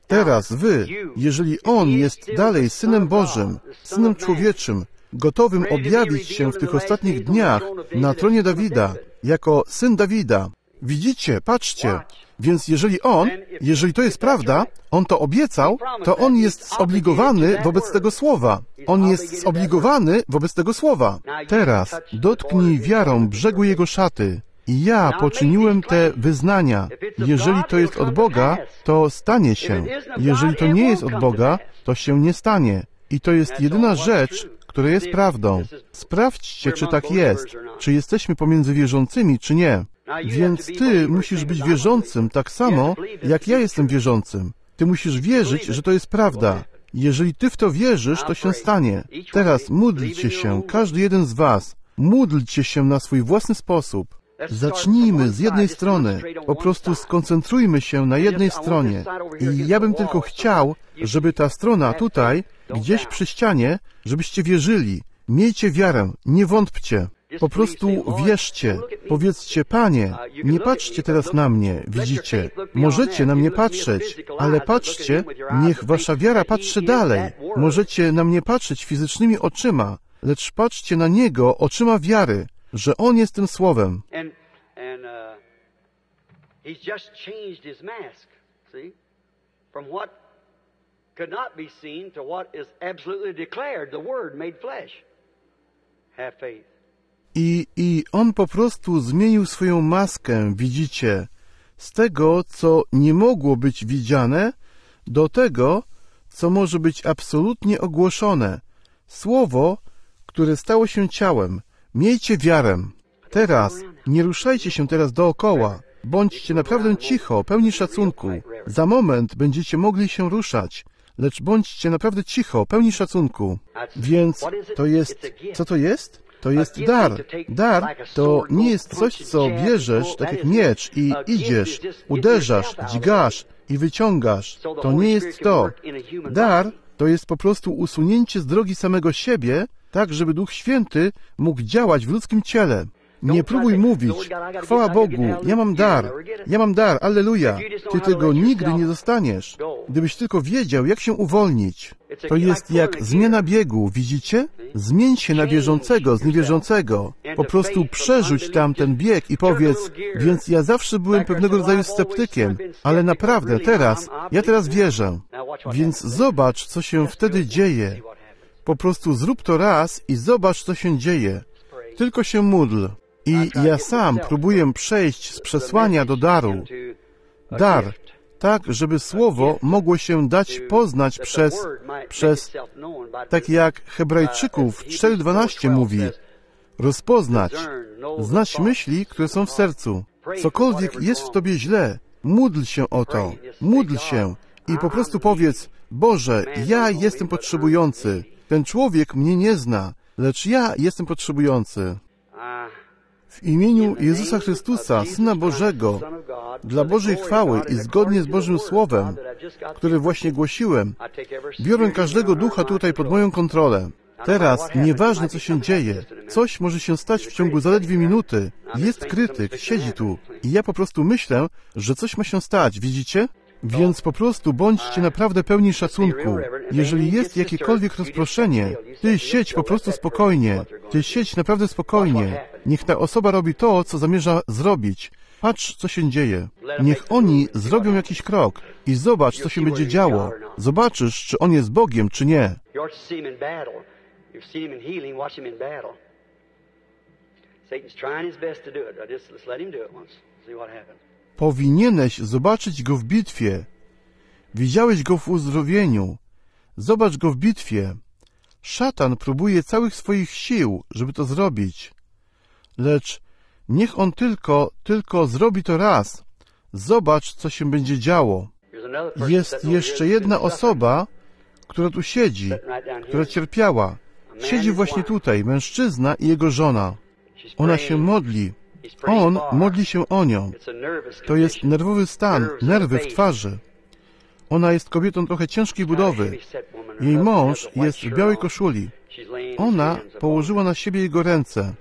Teraz wy, jeżeli On jest dalej Synem Bożym, Synem Człowieczym, gotowym objawić się w tych ostatnich dniach na tronie Dawida, jako Syn Dawida. Widzicie, patrzcie. Więc jeżeli to jest prawda, On to obiecał, to On jest zobligowany wobec tego słowa. On jest zobligowany wobec tego słowa. Teraz dotknij wiarą brzegu Jego szaty. I ja poczyniłem te wyznania. Jeżeli to jest od Boga, to stanie się. Jeżeli to nie jest od Boga, to się nie stanie. I to jest jedyna rzecz, która jest prawdą. Sprawdźcie, czy tak jest. Czy jesteśmy pomiędzy wierzącymi, czy nie. Więc ty musisz być wierzącym tak samo, jak ja jestem wierzącym. Ty musisz wierzyć, że to jest prawda. Jeżeli ty w to wierzysz, to się stanie. Teraz módlcie się, każdy jeden z was. Módlcie się na swój własny sposób. Zacznijmy z jednej strony. Po prostu skoncentrujmy się na jednej stronie. I ja bym tylko chciał, żeby ta strona tutaj, gdzieś przy ścianie, żebyście wierzyli. Miejcie wiarę, nie wątpcie. Po prostu wierzcie. Powiedzcie, Panie, nie patrzcie teraz na mnie, widzicie. Możecie na mnie patrzeć, ale patrzcie, niech wasza wiara patrzy dalej. Możecie na mnie patrzeć fizycznymi oczyma, lecz patrzcie na Niego oczyma wiary, że On jest tym Słowem. He's just changed his mask, see? From what could not be seen to what is absolutely declared, the Word made flesh. Have faith. I On po prostu zmienił swoją maskę, widzicie, z tego, co nie mogło być widziane, do tego, co może być absolutnie ogłoszone. Słowo, które stało się ciałem. Miejcie wiarę. Teraz, nie ruszajcie się teraz dookoła. Bądźcie naprawdę cicho, pełni szacunku. Za moment będziecie mogli się ruszać, lecz bądźcie naprawdę cicho, pełni szacunku. Więc to jest... Co to jest? To jest dar. Dar to nie jest coś, co bierzesz, tak jak miecz, i idziesz, uderzasz, dźgasz i wyciągasz. To nie jest to. Dar to jest po prostu usunięcie z drogi samego siebie, tak, żeby Duch Święty mógł działać w ludzkim ciele. Nie próbuj mówić, chwała Bogu, ja mam dar, alleluja. Ty tego nigdy nie dostaniesz. Gdybyś tylko wiedział, jak się uwolnić. To jest jak zmiana biegu, widzicie? Zmień się na wierzącego z niewierzącego. Po prostu przerzuć tam ten bieg i powiedz, więc ja zawsze byłem pewnego rodzaju sceptykiem, ale naprawdę ja teraz wierzę. Więc zobacz, co się wtedy dzieje. Po prostu zrób to raz i zobacz, co się dzieje. Tylko się módl. I ja sam próbuję przejść z przesłania do daru. Dar, tak, żeby Słowo mogło się dać poznać przez tak jak Hebrajczyków 4:12 mówi, rozpoznać, znać myśli, które są w sercu. Cokolwiek jest w tobie źle, módl się o to, módl się i po prostu powiedz, Boże, ja jestem potrzebujący. Ten człowiek mnie nie zna, lecz ja jestem potrzebujący. W imieniu Jezusa Chrystusa, Syna Bożego, dla Bożej chwały i zgodnie z Bożym Słowem, które właśnie głosiłem, biorę każdego ducha tutaj pod moją kontrolę. Teraz, nieważne co się dzieje, coś może się stać w ciągu zaledwie minuty. Jest krytyk, siedzi tu i ja po prostu myślę, że coś ma się stać, widzicie? Więc po prostu bądźcie naprawdę pełni szacunku. Jeżeli jest jakiekolwiek rozproszenie, ty siedź po prostu spokojnie. Ty siedź naprawdę spokojnie. Niech ta osoba robi to, co zamierza zrobić. Patrz, co się dzieje. Niech oni zrobią jakiś krok i zobacz, co się będzie działo. Zobaczysz, czy on jest Bogiem, czy nie. Powinieneś zobaczyć go w bitwie. Widziałeś go w uzdrowieniu. Zobacz go w bitwie. Szatan próbuje całych swoich sił, żeby to zrobić. Lecz niech on tylko zrobi to raz. Zobacz, co się będzie działo. Jest jeszcze jedna osoba, która tu siedzi, która cierpiała. Siedzi właśnie tutaj, mężczyzna i jego żona. Ona się modli. On modli się o nią. To jest nerwowy stan, nerwy w twarzy. Ona jest kobietą trochę ciężkiej budowy. Jej mąż jest w białej koszuli. Ona położyła na siebie jego ręce.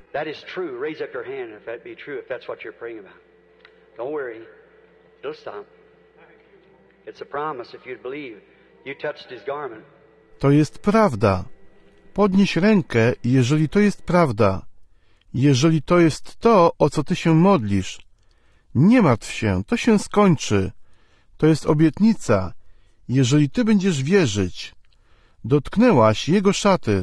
To jest prawda. Podnieś rękę, jeżeli to jest prawda. Jeżeli to jest to, o co ty się modlisz. Nie martw się, to się skończy. To jest obietnica. Jeżeli ty będziesz wierzyć. Dotknęłaś jego szaty.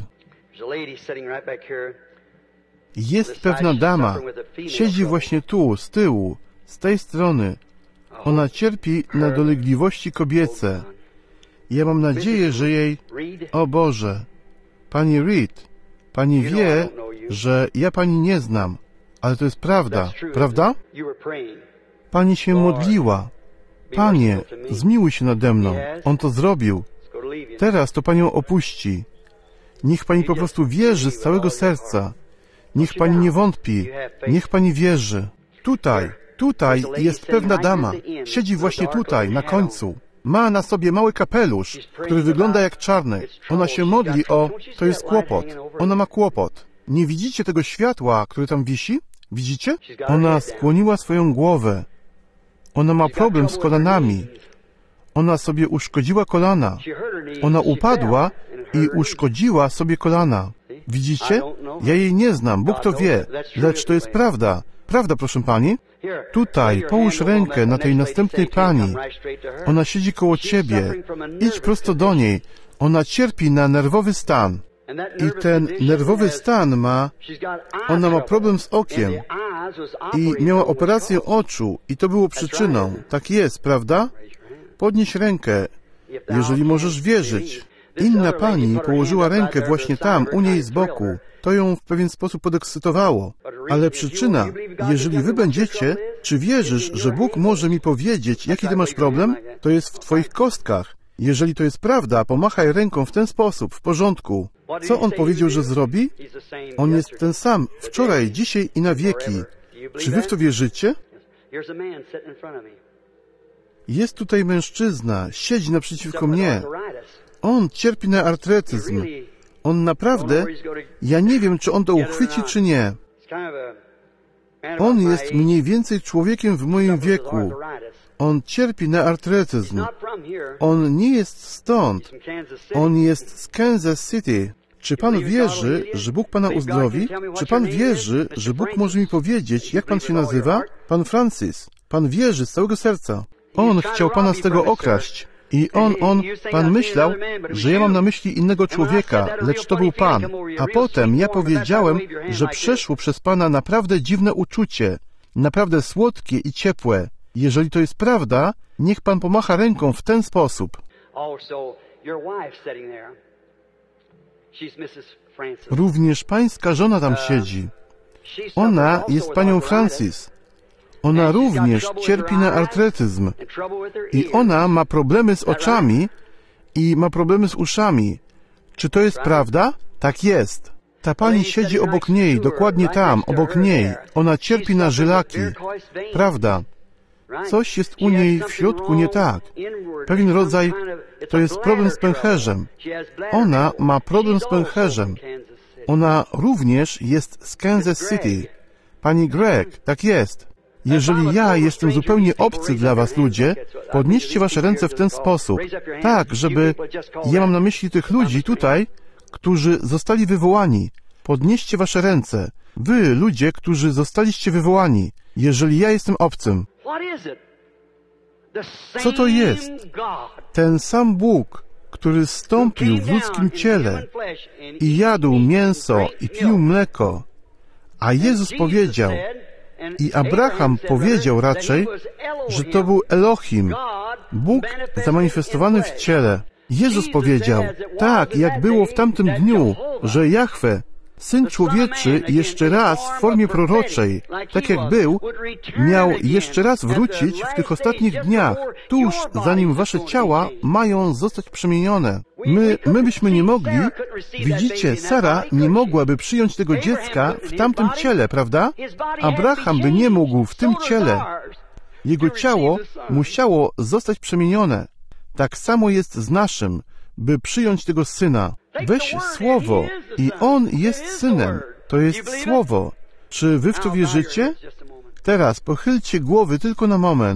Jest pewna dama. Siedzi właśnie tu, z tyłu, z tej strony. Ona cierpi na dolegliwości kobiece. Ja mam nadzieję, że jej... O Boże! Pani Reed, pani wie, że ja pani nie znam, ale to jest prawda, prawda? Pani się modliła. Panie, zmiłuj się nade mną. On to zrobił. Teraz to panią opuści. Niech pani po prostu wierzy z całego serca. Niech pani nie wątpi. Niech pani wierzy. Tutaj jest pewna dama. Siedzi właśnie tutaj, na końcu. Ma na sobie mały kapelusz, który wygląda jak czarny. Ona się modli o... To jest kłopot. Ona ma kłopot. Nie widzicie tego światła, które tam wisi? Widzicie? Ona skłoniła swoją głowę. Ona ma problem z kolanami. Ona sobie uszkodziła kolana. Ona upadła i uszkodziła sobie kolana. Widzicie? Ja jej nie znam, Bóg to wie, lecz to jest prawda. Prawda, proszę pani? Tutaj, połóż rękę na tej następnej pani. Ona siedzi koło ciebie. Idź prosto do niej. Ona cierpi na nerwowy stan. I ten nerwowy stan ma... Ona ma problem z okiem. I miała operację oczu. I to było przyczyną. Tak jest, prawda? Podnieś rękę, jeżeli możesz wierzyć. Inna pani położyła rękę właśnie tam, u niej z boku. To ją w pewien sposób podekscytowało. Ale przyczyna, jeżeli wy będziecie, czy wierzysz, że Bóg może mi powiedzieć, jaki ty masz problem? To jest w twoich kostkach. Jeżeli to jest prawda, pomachaj ręką w ten sposób, w porządku. Co on powiedział, że zrobi? On jest ten sam, wczoraj, dzisiaj i na wieki. Czy wy w to wierzycie? Jest tutaj mężczyzna, siedzi naprzeciwko mnie. On cierpi na artretyzm. On naprawdę, ja nie wiem, czy on to uchwyci, czy nie. On jest mniej więcej człowiekiem w moim wieku. On cierpi na artretyzm. On nie jest stąd. On jest z Kansas City. Czy pan wierzy, że Bóg pana uzdrowi? Czy pan wierzy, że Bóg może mi powiedzieć, jak pan się nazywa? Pan Francis. Pan wierzy z całego serca. On chciał pana z tego okraść. I pan myślał, że ja mam na myśli innego człowieka, lecz to był pan. A potem ja powiedziałem, że przeszło przez pana naprawdę dziwne uczucie, naprawdę słodkie i ciepłe. Jeżeli to jest prawda, niech pan pomacha ręką w ten sposób. Również pańska żona tam siedzi. Ona jest panią Francis. Ona również cierpi na artretyzm. I ona ma problemy z oczami i ma problemy z uszami. Czy to jest prawda? Tak jest. Ta pani siedzi obok niej, dokładnie tam, obok niej. Ona cierpi na żylaki. Prawda. Coś jest u niej w środku nie tak. Pewien rodzaj, to jest problem z pęcherzem. Ona ma problem z pęcherzem. Ona również jest z Kansas City. Pani Greg, tak jest. Jeżeli ja jestem zupełnie obcy dla was, ludzie, podnieście wasze ręce w ten sposób. Tak, żeby... Ja mam na myśli tych ludzi tutaj, którzy zostali wywołani. Podnieście wasze ręce. Wy, ludzie, którzy zostaliście wywołani. Jeżeli ja jestem obcym. Co to jest? Ten sam Bóg, który zstąpił w ludzkim ciele i jadł mięso i pił mleko. A Jezus powiedział, i Abraham powiedział raczej, że to był Elohim, Bóg zamanifestowany w ciele. Jezus powiedział, tak jak było w tamtym dniu, że Jahwe, Syn Człowieczy, jeszcze raz w formie proroczej, tak jak był, miał jeszcze raz wrócić w tych ostatnich dniach, tuż zanim wasze ciała mają zostać przemienione. My byśmy nie mogli, widzicie, Sara nie mogłaby przyjąć tego dziecka w tamtym ciele, prawda? Abraham by nie mógł w tym ciele. Jego ciało musiało zostać przemienione. Tak samo jest z naszym, by przyjąć tego Syna. Weź Słowo i On jest Synem. To jest Słowo. Czy wy w to wierzycie? Teraz pochylcie głowy tylko na moment.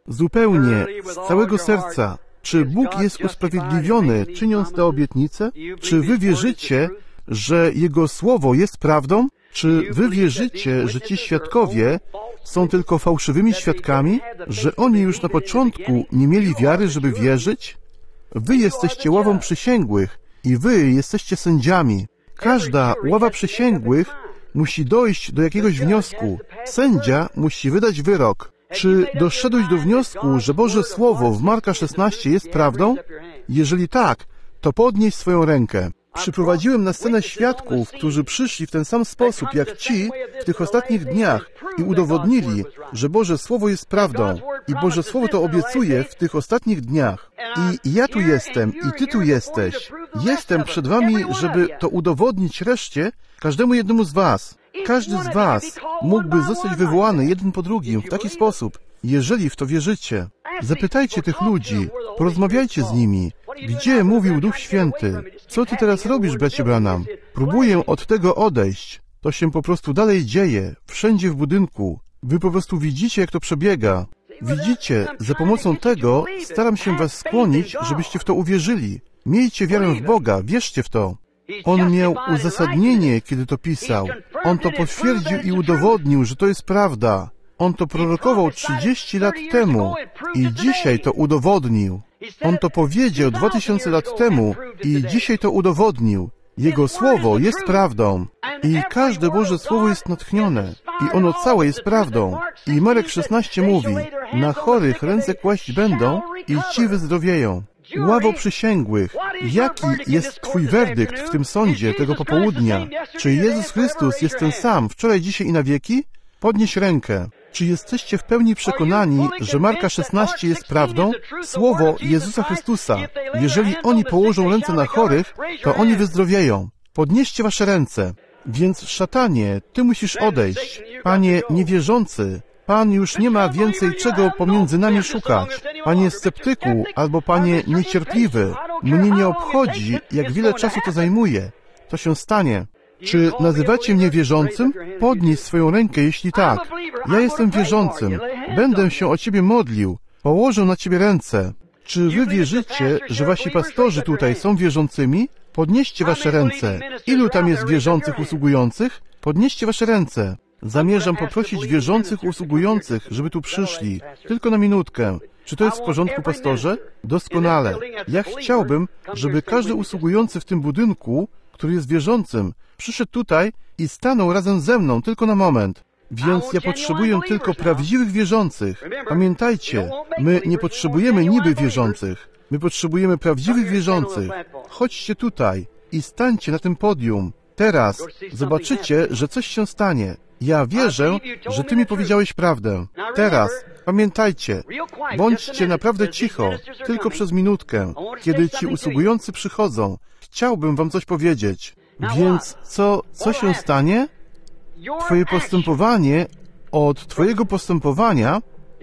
zupełnie, z całego serca, czy Bóg jest usprawiedliwiony, czyniąc te obietnice? Czy wy wierzycie, że Jego Słowo jest prawdą? Czy wy wierzycie, że ci świadkowie są tylko fałszywymi świadkami? Że oni już na początku nie mieli wiary, żeby wierzyć? Wy jesteście ławą przysięgłych i wy jesteście sędziami. Każda ława przysięgłych musi dojść do jakiegoś wniosku. Sędzia musi wydać wyrok. Czy doszedłeś do wniosku, że Boże Słowo w Marka 16 jest prawdą? Jeżeli tak, to podnieś swoją rękę. Przyprowadziłem na scenę świadków, którzy przyszli w ten sam sposób jak ci w tych ostatnich dniach i udowodnili, że Boże Słowo jest prawdą i Boże Słowo to obiecuje w tych ostatnich dniach. I ja tu jestem i ty tu jesteś. Jestem przed wami, żeby to udowodnić reszcie, każdemu jednemu z was. Każdy z was mógłby zostać wywołany jeden po drugim w taki sposób, jeżeli w to wierzycie. Zapytajcie tych ludzi, porozmawiajcie z nimi. Gdzie mówił Duch Święty? Co ty teraz robisz, bracie Branham? Próbuję od tego odejść. To się po prostu dalej dzieje, wszędzie w budynku. Wy po prostu widzicie, jak to przebiega. Widzicie, za pomocą tego staram się was skłonić, żebyście w to uwierzyli. Miejcie wiarę w Boga, wierzcie w to. On miał uzasadnienie, kiedy to pisał. On to potwierdził i udowodnił, że to jest prawda. On to prorokował 30 lat temu i dzisiaj to udowodnił. On to powiedział 2000 lat temu i dzisiaj to udowodnił. Jego Słowo jest prawdą i każde Boże Słowo jest natchnione i ono całe jest prawdą. I Marek 16 mówi, na chorych ręce kłaść będą i ci wyzdrowieją. Ławo przysięgłych, jaki jest twój werdykt w tym sądzie tego popołudnia? Czy Jezus Chrystus jest ten sam wczoraj, dzisiaj i na wieki? Podnieś rękę. Czy jesteście w pełni przekonani, że Marka 16 jest prawdą? Słowo Jezusa Chrystusa. Jeżeli oni położą ręce na chorych, to oni wyzdrowieją. Podnieście wasze ręce. Więc szatanie, ty musisz odejść. Panie niewierzący, Pan już nie ma więcej czego pomiędzy nami szukać. Panie sceptyku, albo Panie niecierpliwy, mnie nie obchodzi, jak wiele czasu to zajmuje. To się stanie. Czy nazywacie mnie wierzącym? Podnieś swoją rękę, jeśli tak. Ja jestem wierzącym. Będę się o ciebie modlił. Położę na ciebie ręce. Czy wy wierzycie, że wasi pastorzy tutaj są wierzącymi? Podnieście wasze ręce. Ilu tam jest wierzących usługujących? Podnieście wasze ręce. Zamierzam poprosić wierzących usługujących, żeby tu przyszli. Tylko na minutkę. Czy to jest w porządku, pastorze? Doskonale. Ja chciałbym, żeby każdy usługujący w tym budynku, który jest wierzącym, przyszedł tutaj i stanął razem ze mną tylko na moment. Więc ja potrzebuję tylko prawdziwych wierzących. Pamiętajcie, my nie potrzebujemy niby wierzących. My potrzebujemy prawdziwych wierzących. Chodźcie tutaj i stańcie na tym podium. Teraz zobaczycie, że coś się stanie. Ja wierzę, że ty mi powiedziałeś prawdę. Teraz pamiętajcie, bądźcie naprawdę cicho, tylko przez minutkę. Kiedy ci usługujący przychodzą, chciałbym wam coś powiedzieć. Więc co się stanie? Twoje postępowanie, od twojego postępowania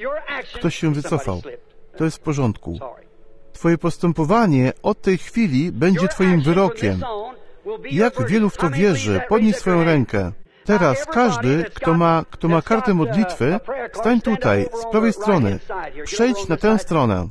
ktoś się wycofał. To jest w porządku. Twoje postępowanie od tej chwili będzie twoim wyrokiem. Jak wielu w to wierzy? Podnieś swoją rękę. Teraz każdy, kto ma kartę modlitwy, stań tutaj, z prawej strony. Przejdź na tę stronę.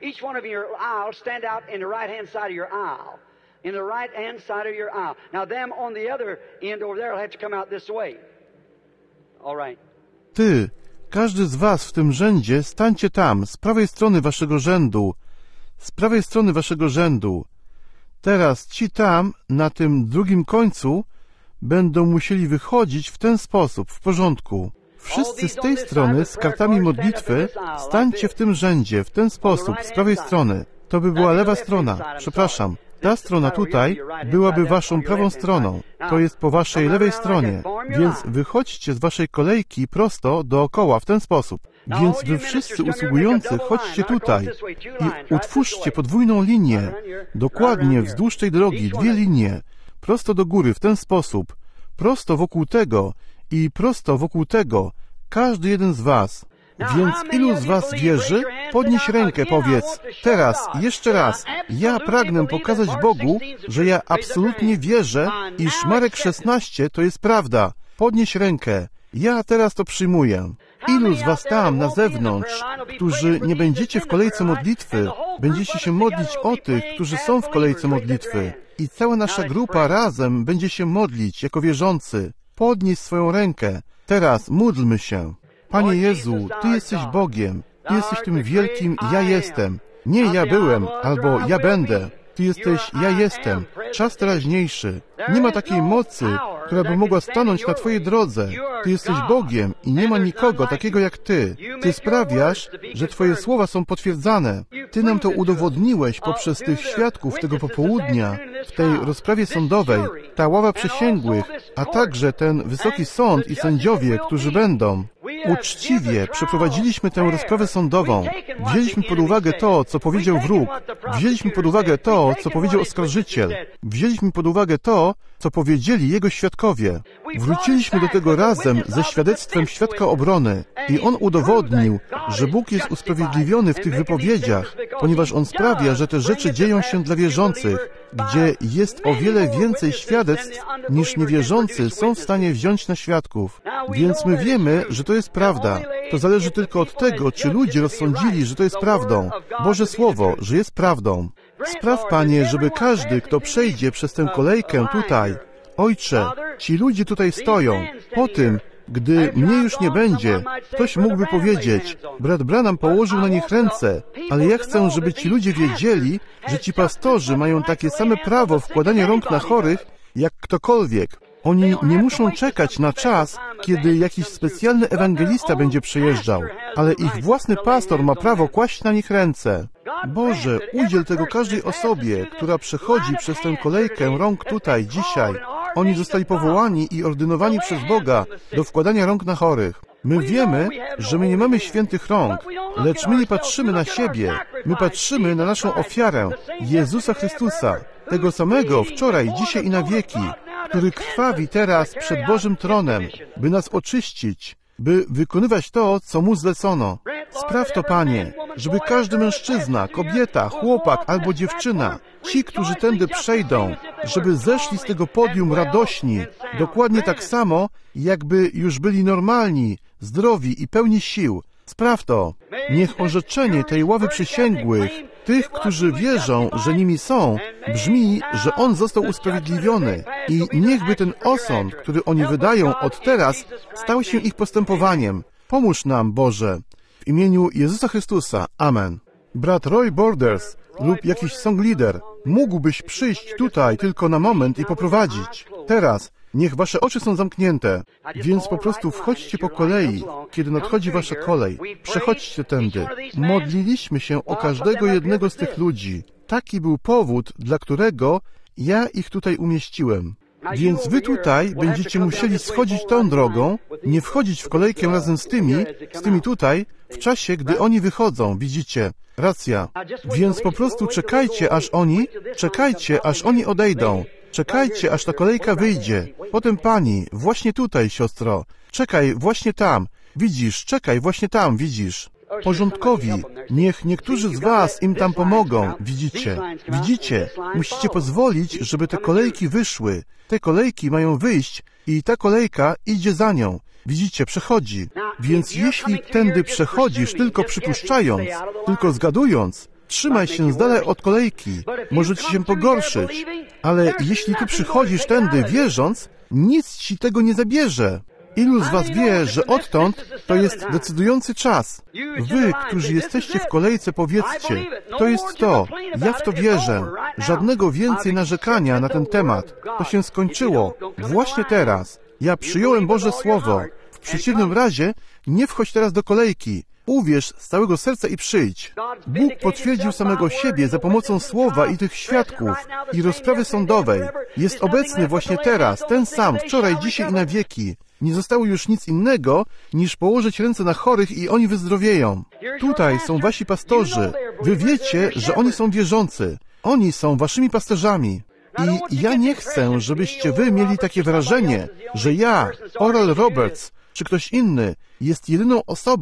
In the right hand side of your aisle. Now them on the other end over there will have to come out this way. All right. Ty, każdy z was w tym rzędzie, stańcie tam, z prawej strony waszego rzędu. Z prawej strony waszego rzędu. Teraz ci tam, na tym drugim końcu, będą musieli wychodzić w ten sposób, w porządku. Wszyscy z tej strony, z kartami modlitwy, stańcie w tym rzędzie, w ten sposób, z prawej strony. To by była lewa strona. Przepraszam. Ta strona tutaj byłaby waszą prawą stroną. To jest po waszej lewej stronie. Więc wychodźcie z waszej kolejki prosto dookoła w ten sposób. Więc wy wszyscy usługujący chodźcie tutaj i utwórzcie podwójną linię. Dokładnie wzdłuż tej drogi, 2 linie. Prosto do góry w ten sposób. Prosto wokół tego i prosto wokół tego. Każdy jeden z was. Więc ilu z was wierzy? Podnieś rękę, powiedz. Teraz, jeszcze raz. Ja pragnę pokazać Bogu, że ja absolutnie wierzę, iż Marek 16 to jest prawda. Podnieś rękę. Ja teraz to przyjmuję. Ilu z was tam na zewnątrz, którzy nie będziecie w kolejce modlitwy, będziecie się modlić o tych, którzy są w kolejce modlitwy. I cała nasza grupa razem będzie się modlić jako wierzący. Podnieś swoją rękę. Teraz módlmy się. Panie Jezu, Ty jesteś Bogiem. Ty jesteś tym wielkim ja jestem. Nie ja byłem, albo ja będę. Ty jesteś ja jestem. Czas teraźniejszy. Nie ma takiej mocy, która by mogła stanąć na Twojej drodze. Ty jesteś Bogiem i nie ma nikogo takiego jak Ty. Ty sprawiasz, że Twoje słowa są potwierdzane. Ty nam to udowodniłeś poprzez tych świadków tego popołudnia, w tej rozprawie sądowej, ta ława przysięgłych, a także ten wysoki sąd i sędziowie, którzy będą. Uczciwie przeprowadziliśmy tę rozprawę sądową. Wzięliśmy pod uwagę to, co powiedział wróg. Wzięliśmy pod uwagę to, co powiedział oskarżyciel. Wzięliśmy pod uwagę to, co powiedzieli jego świadkowie. Wróciliśmy do tego razem ze świadectwem świadka obrony i on udowodnił, że Bóg jest usprawiedliwiony w tych wypowiedziach, ponieważ On sprawia, że te rzeczy dzieją się dla wierzących, gdzie jest o wiele więcej świadectw, niż niewierzący są w stanie wziąć na świadków. Więc my wiemy, że to jest prawda. To zależy tylko od tego, czy ludzie rozsądzili, że to jest prawdą. Boże Słowo, że jest prawdą. Spraw, Panie, żeby każdy, kto przejdzie przez tę kolejkę tutaj, Ojcze, ci ludzie tutaj stoją. Po tym, gdy mnie już nie będzie, ktoś mógłby powiedzieć, brat Branham położył na nich ręce, ale ja chcę, żeby ci ludzie wiedzieli, że ci pastorzy mają takie same prawo wkładania rąk na chorych, jak ktokolwiek. Oni nie muszą czekać na czas, kiedy jakiś specjalny ewangelista będzie przejeżdżał, ale ich własny pastor ma prawo kłaść na nich ręce. Boże, udziel tego każdej osobie, która przechodzi przez tę kolejkę rąk tutaj, dzisiaj. Oni zostali powołani i ordynowani przez Boga do wkładania rąk na chorych. My wiemy, że my nie mamy świętych rąk, lecz my nie patrzymy na siebie. My patrzymy na naszą ofiarę, Jezusa Chrystusa, tego samego wczoraj, dzisiaj i na wieki, który krwawi teraz przed Bożym tronem, by nas oczyścić, by wykonywać to, co Mu zlecono. Spraw to, Panie, żeby każdy mężczyzna, kobieta, chłopak albo dziewczyna, ci, którzy tędy przejdą, żeby zeszli z tego podium radośni, dokładnie tak samo, jakby już byli normalni, zdrowi i pełni sił. Spraw to. Niech orzeczenie tej ławy przysięgłych, tych, którzy wierzą, że nimi są, brzmi, że On został usprawiedliwiony i niechby ten osąd, który oni wydają od teraz, stał się ich postępowaniem. Pomóż nam, Boże. W imieniu Jezusa Chrystusa. Amen. Brat Roy Borders lub jakiś song leader, mógłbyś przyjść tutaj tylko na moment i poprowadzić. Teraz. Niech wasze oczy są zamknięte, więc po prostu wchodźcie po kolei, kiedy nadchodzi wasza kolej. Przechodźcie tędy. Modliliśmy się o każdego jednego z tych ludzi. Taki był powód, dla którego ja ich tutaj umieściłem. Więc wy tutaj będziecie musieli schodzić tą drogą, nie wchodzić w kolejkę razem z tymi tutaj, w czasie, gdy oni wychodzą, widzicie? Racja. Więc po prostu czekajcie, aż oni odejdą. Czekajcie, aż ta kolejka wyjdzie. Potem pani, właśnie tutaj, siostro. Czekaj, właśnie tam. Widzisz, czekaj, właśnie tam, widzisz. Porządkowi, niech niektórzy z was im tam pomogą. Widzicie, musicie pozwolić, żeby te kolejki wyszły. Te kolejki mają wyjść i ta kolejka idzie za nią. Widzicie, przechodzi. Więc jeśli tędy przechodzisz tylko przypuszczając, tylko zgadując, trzymaj się z dala od kolejki. Może ci się pogorszyć. Ale jeśli ty przychodzisz tędy wierząc, nic ci tego nie zabierze. Ilu z was wie, że odtąd to jest decydujący czas? Wy, którzy jesteście w kolejce, powiedzcie, to jest to, ja w to wierzę. Żadnego więcej narzekania na ten temat. To się skończyło. Właśnie teraz. Ja przyjąłem Boże Słowo. W przeciwnym razie nie wchodź teraz do kolejki. Uwierz z całego serca i przyjdź. Bóg potwierdził samego siebie za pomocą Słowa i tych świadków i rozprawy sądowej. Jest obecny właśnie teraz, ten sam, wczoraj, dzisiaj i na wieki. Nie zostało już nic innego, niż położyć ręce na chorych i oni wyzdrowieją. Tutaj są wasi pastorzy. Wy wiecie, że oni są wierzący. Oni są waszymi pasterzami. I ja nie chcę, żebyście wy mieli takie wrażenie, że ja, Oral Roberts, czy ktoś inny jest jedyną osobą,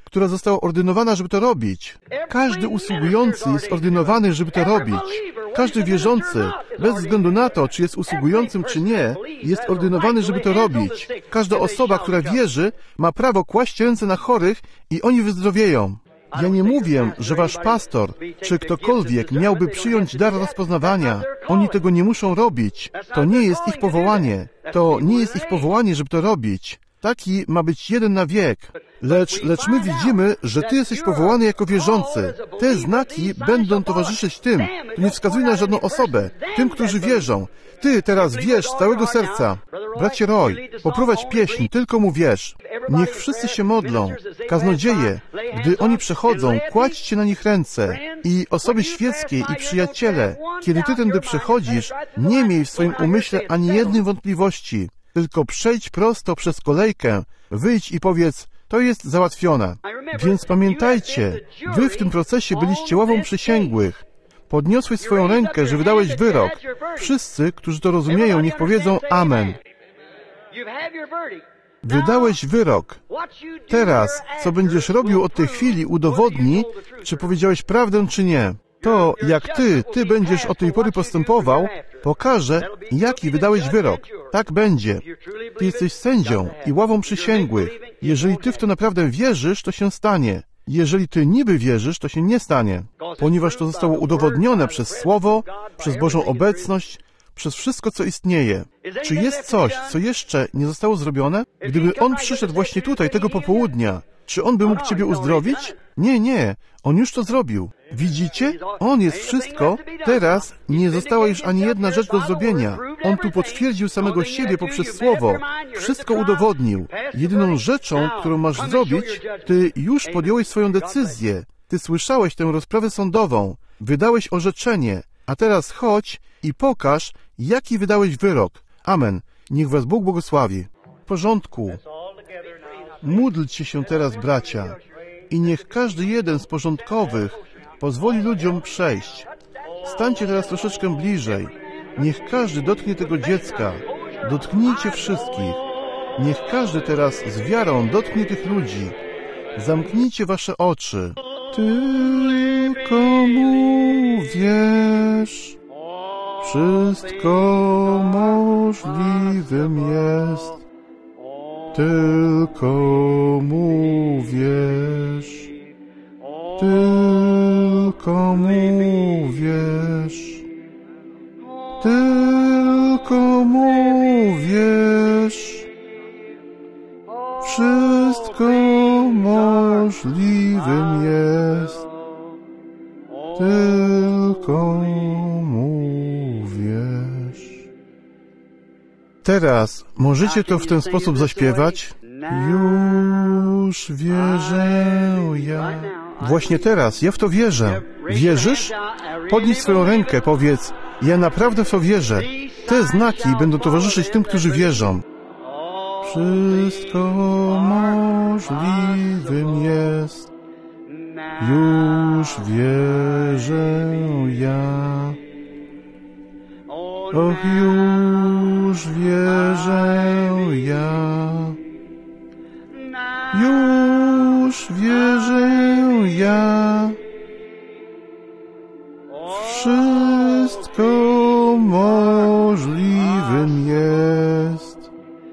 która została ordynowana, żeby to robić. Każdy usługujący jest ordynowany, żeby to robić. Każdy wierzący, bez względu na to, czy jest usługującym, czy nie, jest ordynowany, żeby to robić. Każda osoba, która wierzy, ma prawo kłaść ręce na chorych i oni wyzdrowieją. Ja nie mówię, że wasz pastor, czy ktokolwiek miałby przyjąć dar rozpoznawania. Oni tego nie muszą robić. To nie jest ich powołanie. To nie jest ich powołanie, żeby to robić. Taki ma być jeden na wiek. Lecz my widzimy, że ty jesteś powołany jako wierzący. Te znaki będą towarzyszyć tym. To nie wskazuje na żadną osobę. Tym, którzy wierzą. Ty teraz wierz z całego serca. Bracie Roy, poprowadź pieśń, tylko mu wierz. Niech wszyscy się modlą. Kaznodzieje, gdy oni przechodzą, kładźcie na nich ręce. I osoby świeckie i przyjaciele, kiedy ty tędy przechodzisz, nie miej w swoim umyśle ani jednej wątpliwości. Tylko przejdź prosto przez kolejkę, wyjdź i powiedz, to jest załatwione. Więc pamiętajcie, wy w tym procesie byliście ławą przysięgłych. Podniosłeś swoją rękę, że wydałeś wyrok. Wszyscy, którzy to rozumieją, niech powiedzą amen. Wydałeś wyrok. Teraz, co będziesz robił od tej chwili, udowodni, czy powiedziałeś prawdę, czy nie. To, jak ty będziesz od tej pory postępował, pokaże, jaki wydałeś wyrok. Tak będzie. Ty jesteś sędzią i ławą przysięgłych. Jeżeli ty w to naprawdę wierzysz, to się stanie. Jeżeli ty niby wierzysz, to się nie stanie. Ponieważ to zostało udowodnione przez Słowo, przez Bożą obecność, przez wszystko, co istnieje. Czy jest coś, co jeszcze nie zostało zrobione? Gdyby On przyszedł właśnie tutaj, tego popołudnia, czy On by mógł ciebie uzdrowić? Nie. On już to zrobił. Widzicie? On jest wszystko. Teraz nie została już ani jedna rzecz do zrobienia. On tu potwierdził samego siebie poprzez Słowo. Wszystko udowodnił. Jedyną rzeczą, którą masz zrobić, ty już podjąłeś swoją decyzję. Ty słyszałeś tę rozprawę sądową. Wydałeś orzeczenie. A teraz chodź i pokaż, jaki wydałeś wyrok. Amen. Niech was Bóg błogosławi. W porządku. Módlcie się teraz, bracia. I niech każdy jeden z porządkowych pozwoli ludziom przejść. Stańcie teraz troszeczkę bliżej. Niech każdy dotknie tego dziecka. Dotknijcie wszystkich. Niech każdy teraz z wiarą dotknie tych ludzi. Zamknijcie wasze oczy. Tylko mu wierz. Wszystko możliwym jest. Tylko mu wierz. Tylko mu wierz. Tylko mu wierz. Wszystko możliwym jest. Tylko mu wierz. Teraz możecie to w ten sposób zaśpiewać? Już wierzę ja. Właśnie teraz, ja w to wierzę. Wierzysz? Podnieś swoją rękę, powiedz, ja naprawdę w to wierzę. Te znaki będą towarzyszyć tym, którzy wierzą. Wszystko możliwym jest. Już wierzę ja. Och, już wierzę ja. Już wierzę ja. Wszystko możliwym jest.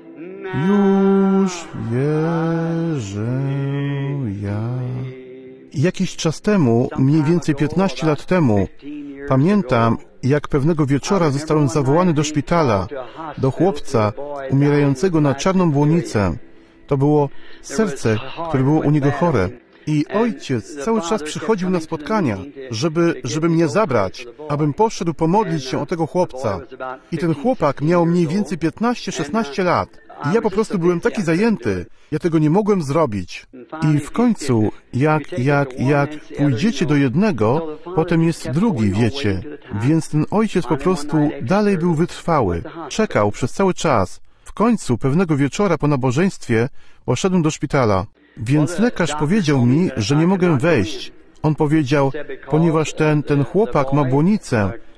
Już wierzę ja. Jakiś czas temu, mniej więcej 15 lat temu, pamiętam, jak pewnego wieczora zostałem zawołany do szpitala, do chłopca umierającego na czarną błonicę. To było serce, które było u niego chore. I ojciec cały czas przychodził na spotkania, żeby mnie zabrać, abym poszedł pomodlić się o tego chłopca. I ten chłopak miał mniej więcej 15-16 lat. I ja po prostu byłem taki zajęty. Ja tego nie mogłem zrobić. I w końcu, jak pójdziecie do jednego, potem jest drugi, wiecie. Więc ten ojciec po prostu dalej był wytrwały. Czekał przez cały czas. W końcu, pewnego wieczora po nabożeństwie, poszedłem do szpitala. Więc lekarz powiedział mi, że nie mogę wejść. On powiedział, ponieważ ten chłopak ma błonicę,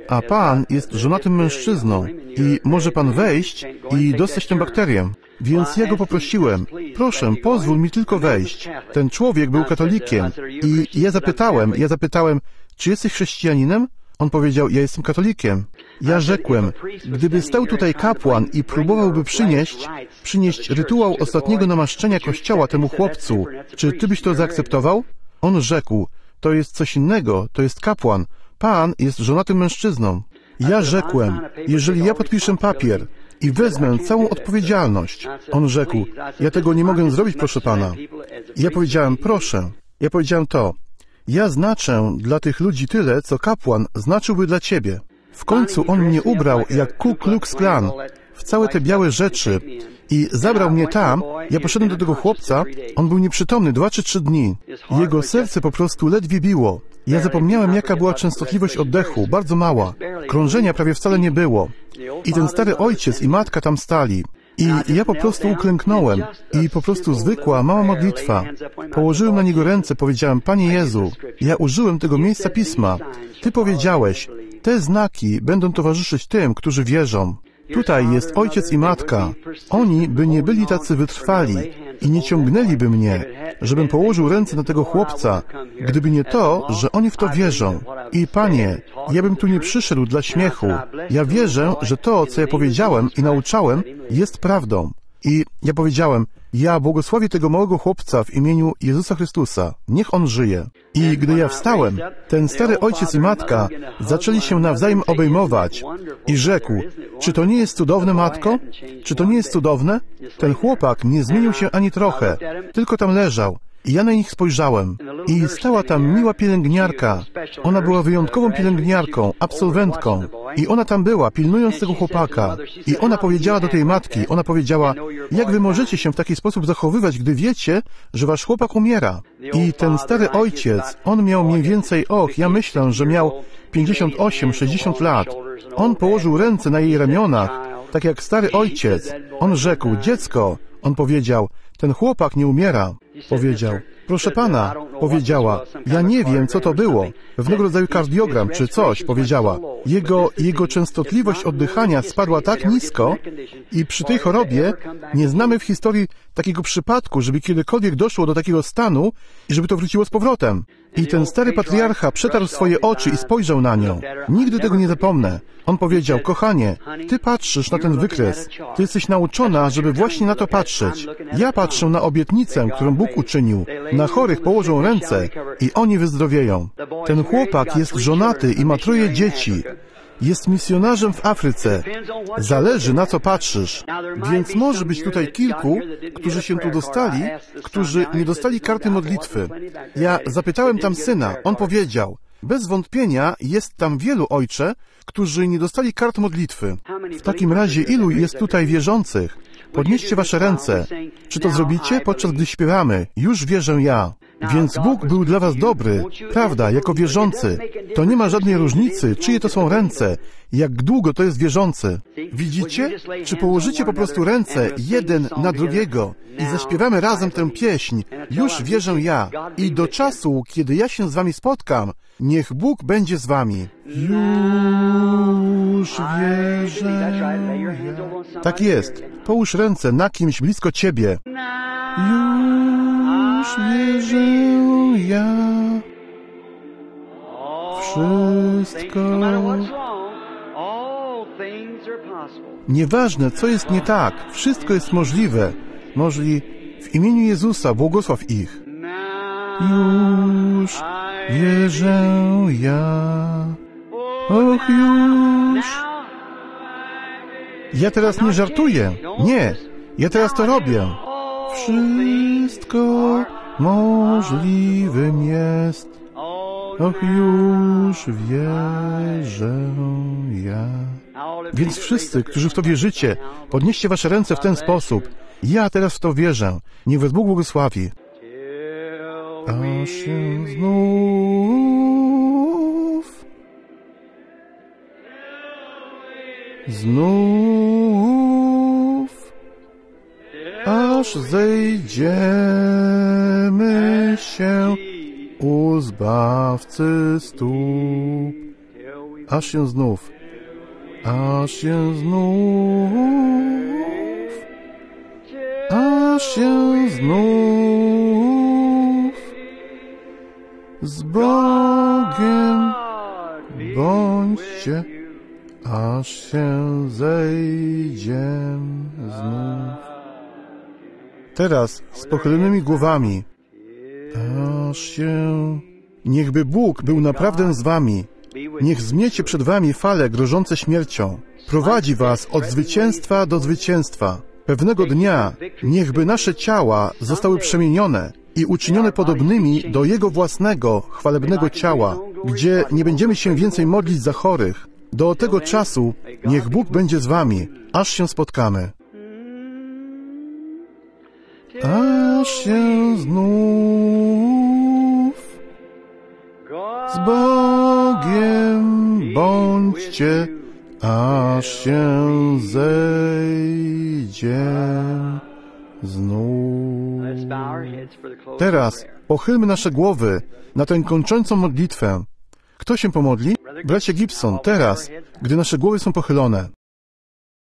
a Pan jest żonatym mężczyzną i może Pan wejść i dostać tę bakterię. Więc ja go poprosiłem, proszę, pozwól mi tylko wejść. Ten człowiek był katolikiem i ja zapytałem, czy jesteś chrześcijaninem? On powiedział, ja jestem katolikiem. Ja rzekłem, gdyby stał tutaj kapłan i próbowałby przynieść rytuał ostatniego namaszczenia kościoła temu chłopcu, czy ty byś to zaakceptował? On rzekł, to jest coś innego, to jest kapłan. Pan jest żonatym mężczyzną. Ja rzekłem, jeżeli ja podpiszę papier i wezmę całą odpowiedzialność. On rzekł, ja tego nie mogę zrobić, proszę Pana. Ja powiedziałem, proszę. Ja powiedziałem to. Ja znaczę dla tych ludzi tyle, co kapłan znaczyłby dla Ciebie. W końcu on mnie ubrał jak Ku Klux Klan w całe te białe rzeczy i zabrał mnie tam. Ja poszedłem do tego chłopca, on był nieprzytomny 2 czy 3 dni. Jego serce po prostu ledwie biło. Ja zapomniałem, jaka była częstotliwość oddechu, bardzo mała. Krążenia prawie wcale nie było. I ten stary ojciec i matka tam stali. I ja po prostu uklęknąłem i po prostu zwykła, mała modlitwa. Położyłem na niego ręce, powiedziałem, Panie Jezu, ja użyłem tego miejsca Pisma. Ty powiedziałeś, te znaki będą towarzyszyć tym, którzy wierzą. Tutaj jest ojciec i matka. Oni by nie byli tacy wytrwali i nie ciągnęliby mnie, żebym położył ręce na tego chłopca, gdyby nie to, że oni w to wierzą. I Panie, ja bym tu nie przyszedł dla śmiechu. Ja wierzę, że to, co ja powiedziałem i nauczałem, jest prawdą. I ja powiedziałem, ja błogosławię tego małego chłopca w imieniu Jezusa Chrystusa. Niech on żyje. I gdy ja wstałem, ten stary ojciec i matka zaczęli się nawzajem obejmować i rzekł, czy to nie jest cudowne, matko? Czy to nie jest cudowne? Ten chłopak nie zmienił się ani trochę, tylko tam leżał. I ja na nich spojrzałem i stała tam miła pielęgniarka. Ona była wyjątkową pielęgniarką, absolwentką. I ona tam była, pilnując tego chłopaka. I ona powiedziała do tej matki, ona powiedziała, jak wy możecie się w taki sposób zachowywać, gdy wiecie, że wasz chłopak umiera. I ten stary ojciec, on miał mniej więcej, ja myślę, że miał 58-60 lat. On położył ręce na jej ramionach, tak jak stary ojciec. On rzekł, dziecko, on powiedział, ten chłopak nie umiera. Powiedział, proszę Pana, powiedziała, ja nie wiem, co to było. Pewnego rodzaju kardiogram czy coś, powiedziała. Jego częstotliwość oddychania spadła tak nisko i przy tej chorobie nie znamy w historii takiego przypadku, żeby kiedykolwiek doszło do takiego stanu i żeby to wróciło z powrotem. I ten stary patriarcha przetarł swoje oczy i spojrzał na nią. Nigdy tego nie zapomnę. On powiedział, kochanie, ty patrzysz na ten wykres. Ty jesteś nauczona, żeby właśnie na to patrzeć. Ja patrzę na obietnicę, którą Bóg uczynił. Na chorych położą ręce i oni wyzdrowieją. Ten chłopak jest żonaty i ma 3 dzieci. Jest misjonarzem w Afryce. Zależy, na co patrzysz. Więc może być tutaj kilku, którzy się tu dostali, którzy nie dostali karty modlitwy. Ja zapytałem tam syna. On powiedział, bez wątpienia jest tam wielu, ojcze, którzy nie dostali kart modlitwy. W takim razie ilu jest tutaj wierzących? Podnieście wasze ręce. Czy to zrobicie, podczas gdy śpiewamy? Już wierzę ja. Więc Bóg był dla was dobry, prawda, jako wierzący. To nie ma żadnej różnicy, czyje to są ręce, jak długo to jest wierzący. Widzicie? Czy położycie po prostu ręce jeden na drugiego i zaśpiewamy razem tę pieśń, już wierzę ja. I do czasu, kiedy ja się z wami spotkam, niech Bóg będzie z wami. Już wierzę ja. Tak jest. Połóż ręce na kimś blisko ciebie. Już wierzę ja. Wszystko. Nieważne, co jest nie tak, wszystko jest możliwe. W imieniu Jezusa błogosław ich. Już wierzę ja. Och, już. Ja teraz nie żartuję. Nie, ja teraz to robię. Wszystko możliwym jest. Och, już wierzę ja. Więc wszyscy, którzy w to wierzycie, podnieście wasze ręce w ten sposób. Ja teraz w to wierzę. Niech was Bóg błogosławi. Aż się znów, aż zejdziemy się u Zbawcy stóp. aż się znów aż się znów z Bogiem bądźcie, aż się zejdziem znów. Teraz z pochylonymi głowami, aż się... Niechby Bóg był naprawdę z wami. Niech zmiecie przed wami fale grożące śmiercią. Prowadzi was od zwycięstwa do zwycięstwa. Pewnego dnia niechby nasze ciała zostały przemienione i uczynione podobnymi do Jego własnego, chwalebnego ciała, gdzie nie będziemy się więcej modlić za chorych. Do tego czasu niech Bóg będzie z wami, aż się spotkamy. Aż się znów z Bogiem bądźcie, aż się zejdzie znów. Teraz pochylmy nasze głowy na tę kończącą modlitwę. Kto się pomodli? Bracie Gibson, teraz, gdy nasze głowy są pochylone.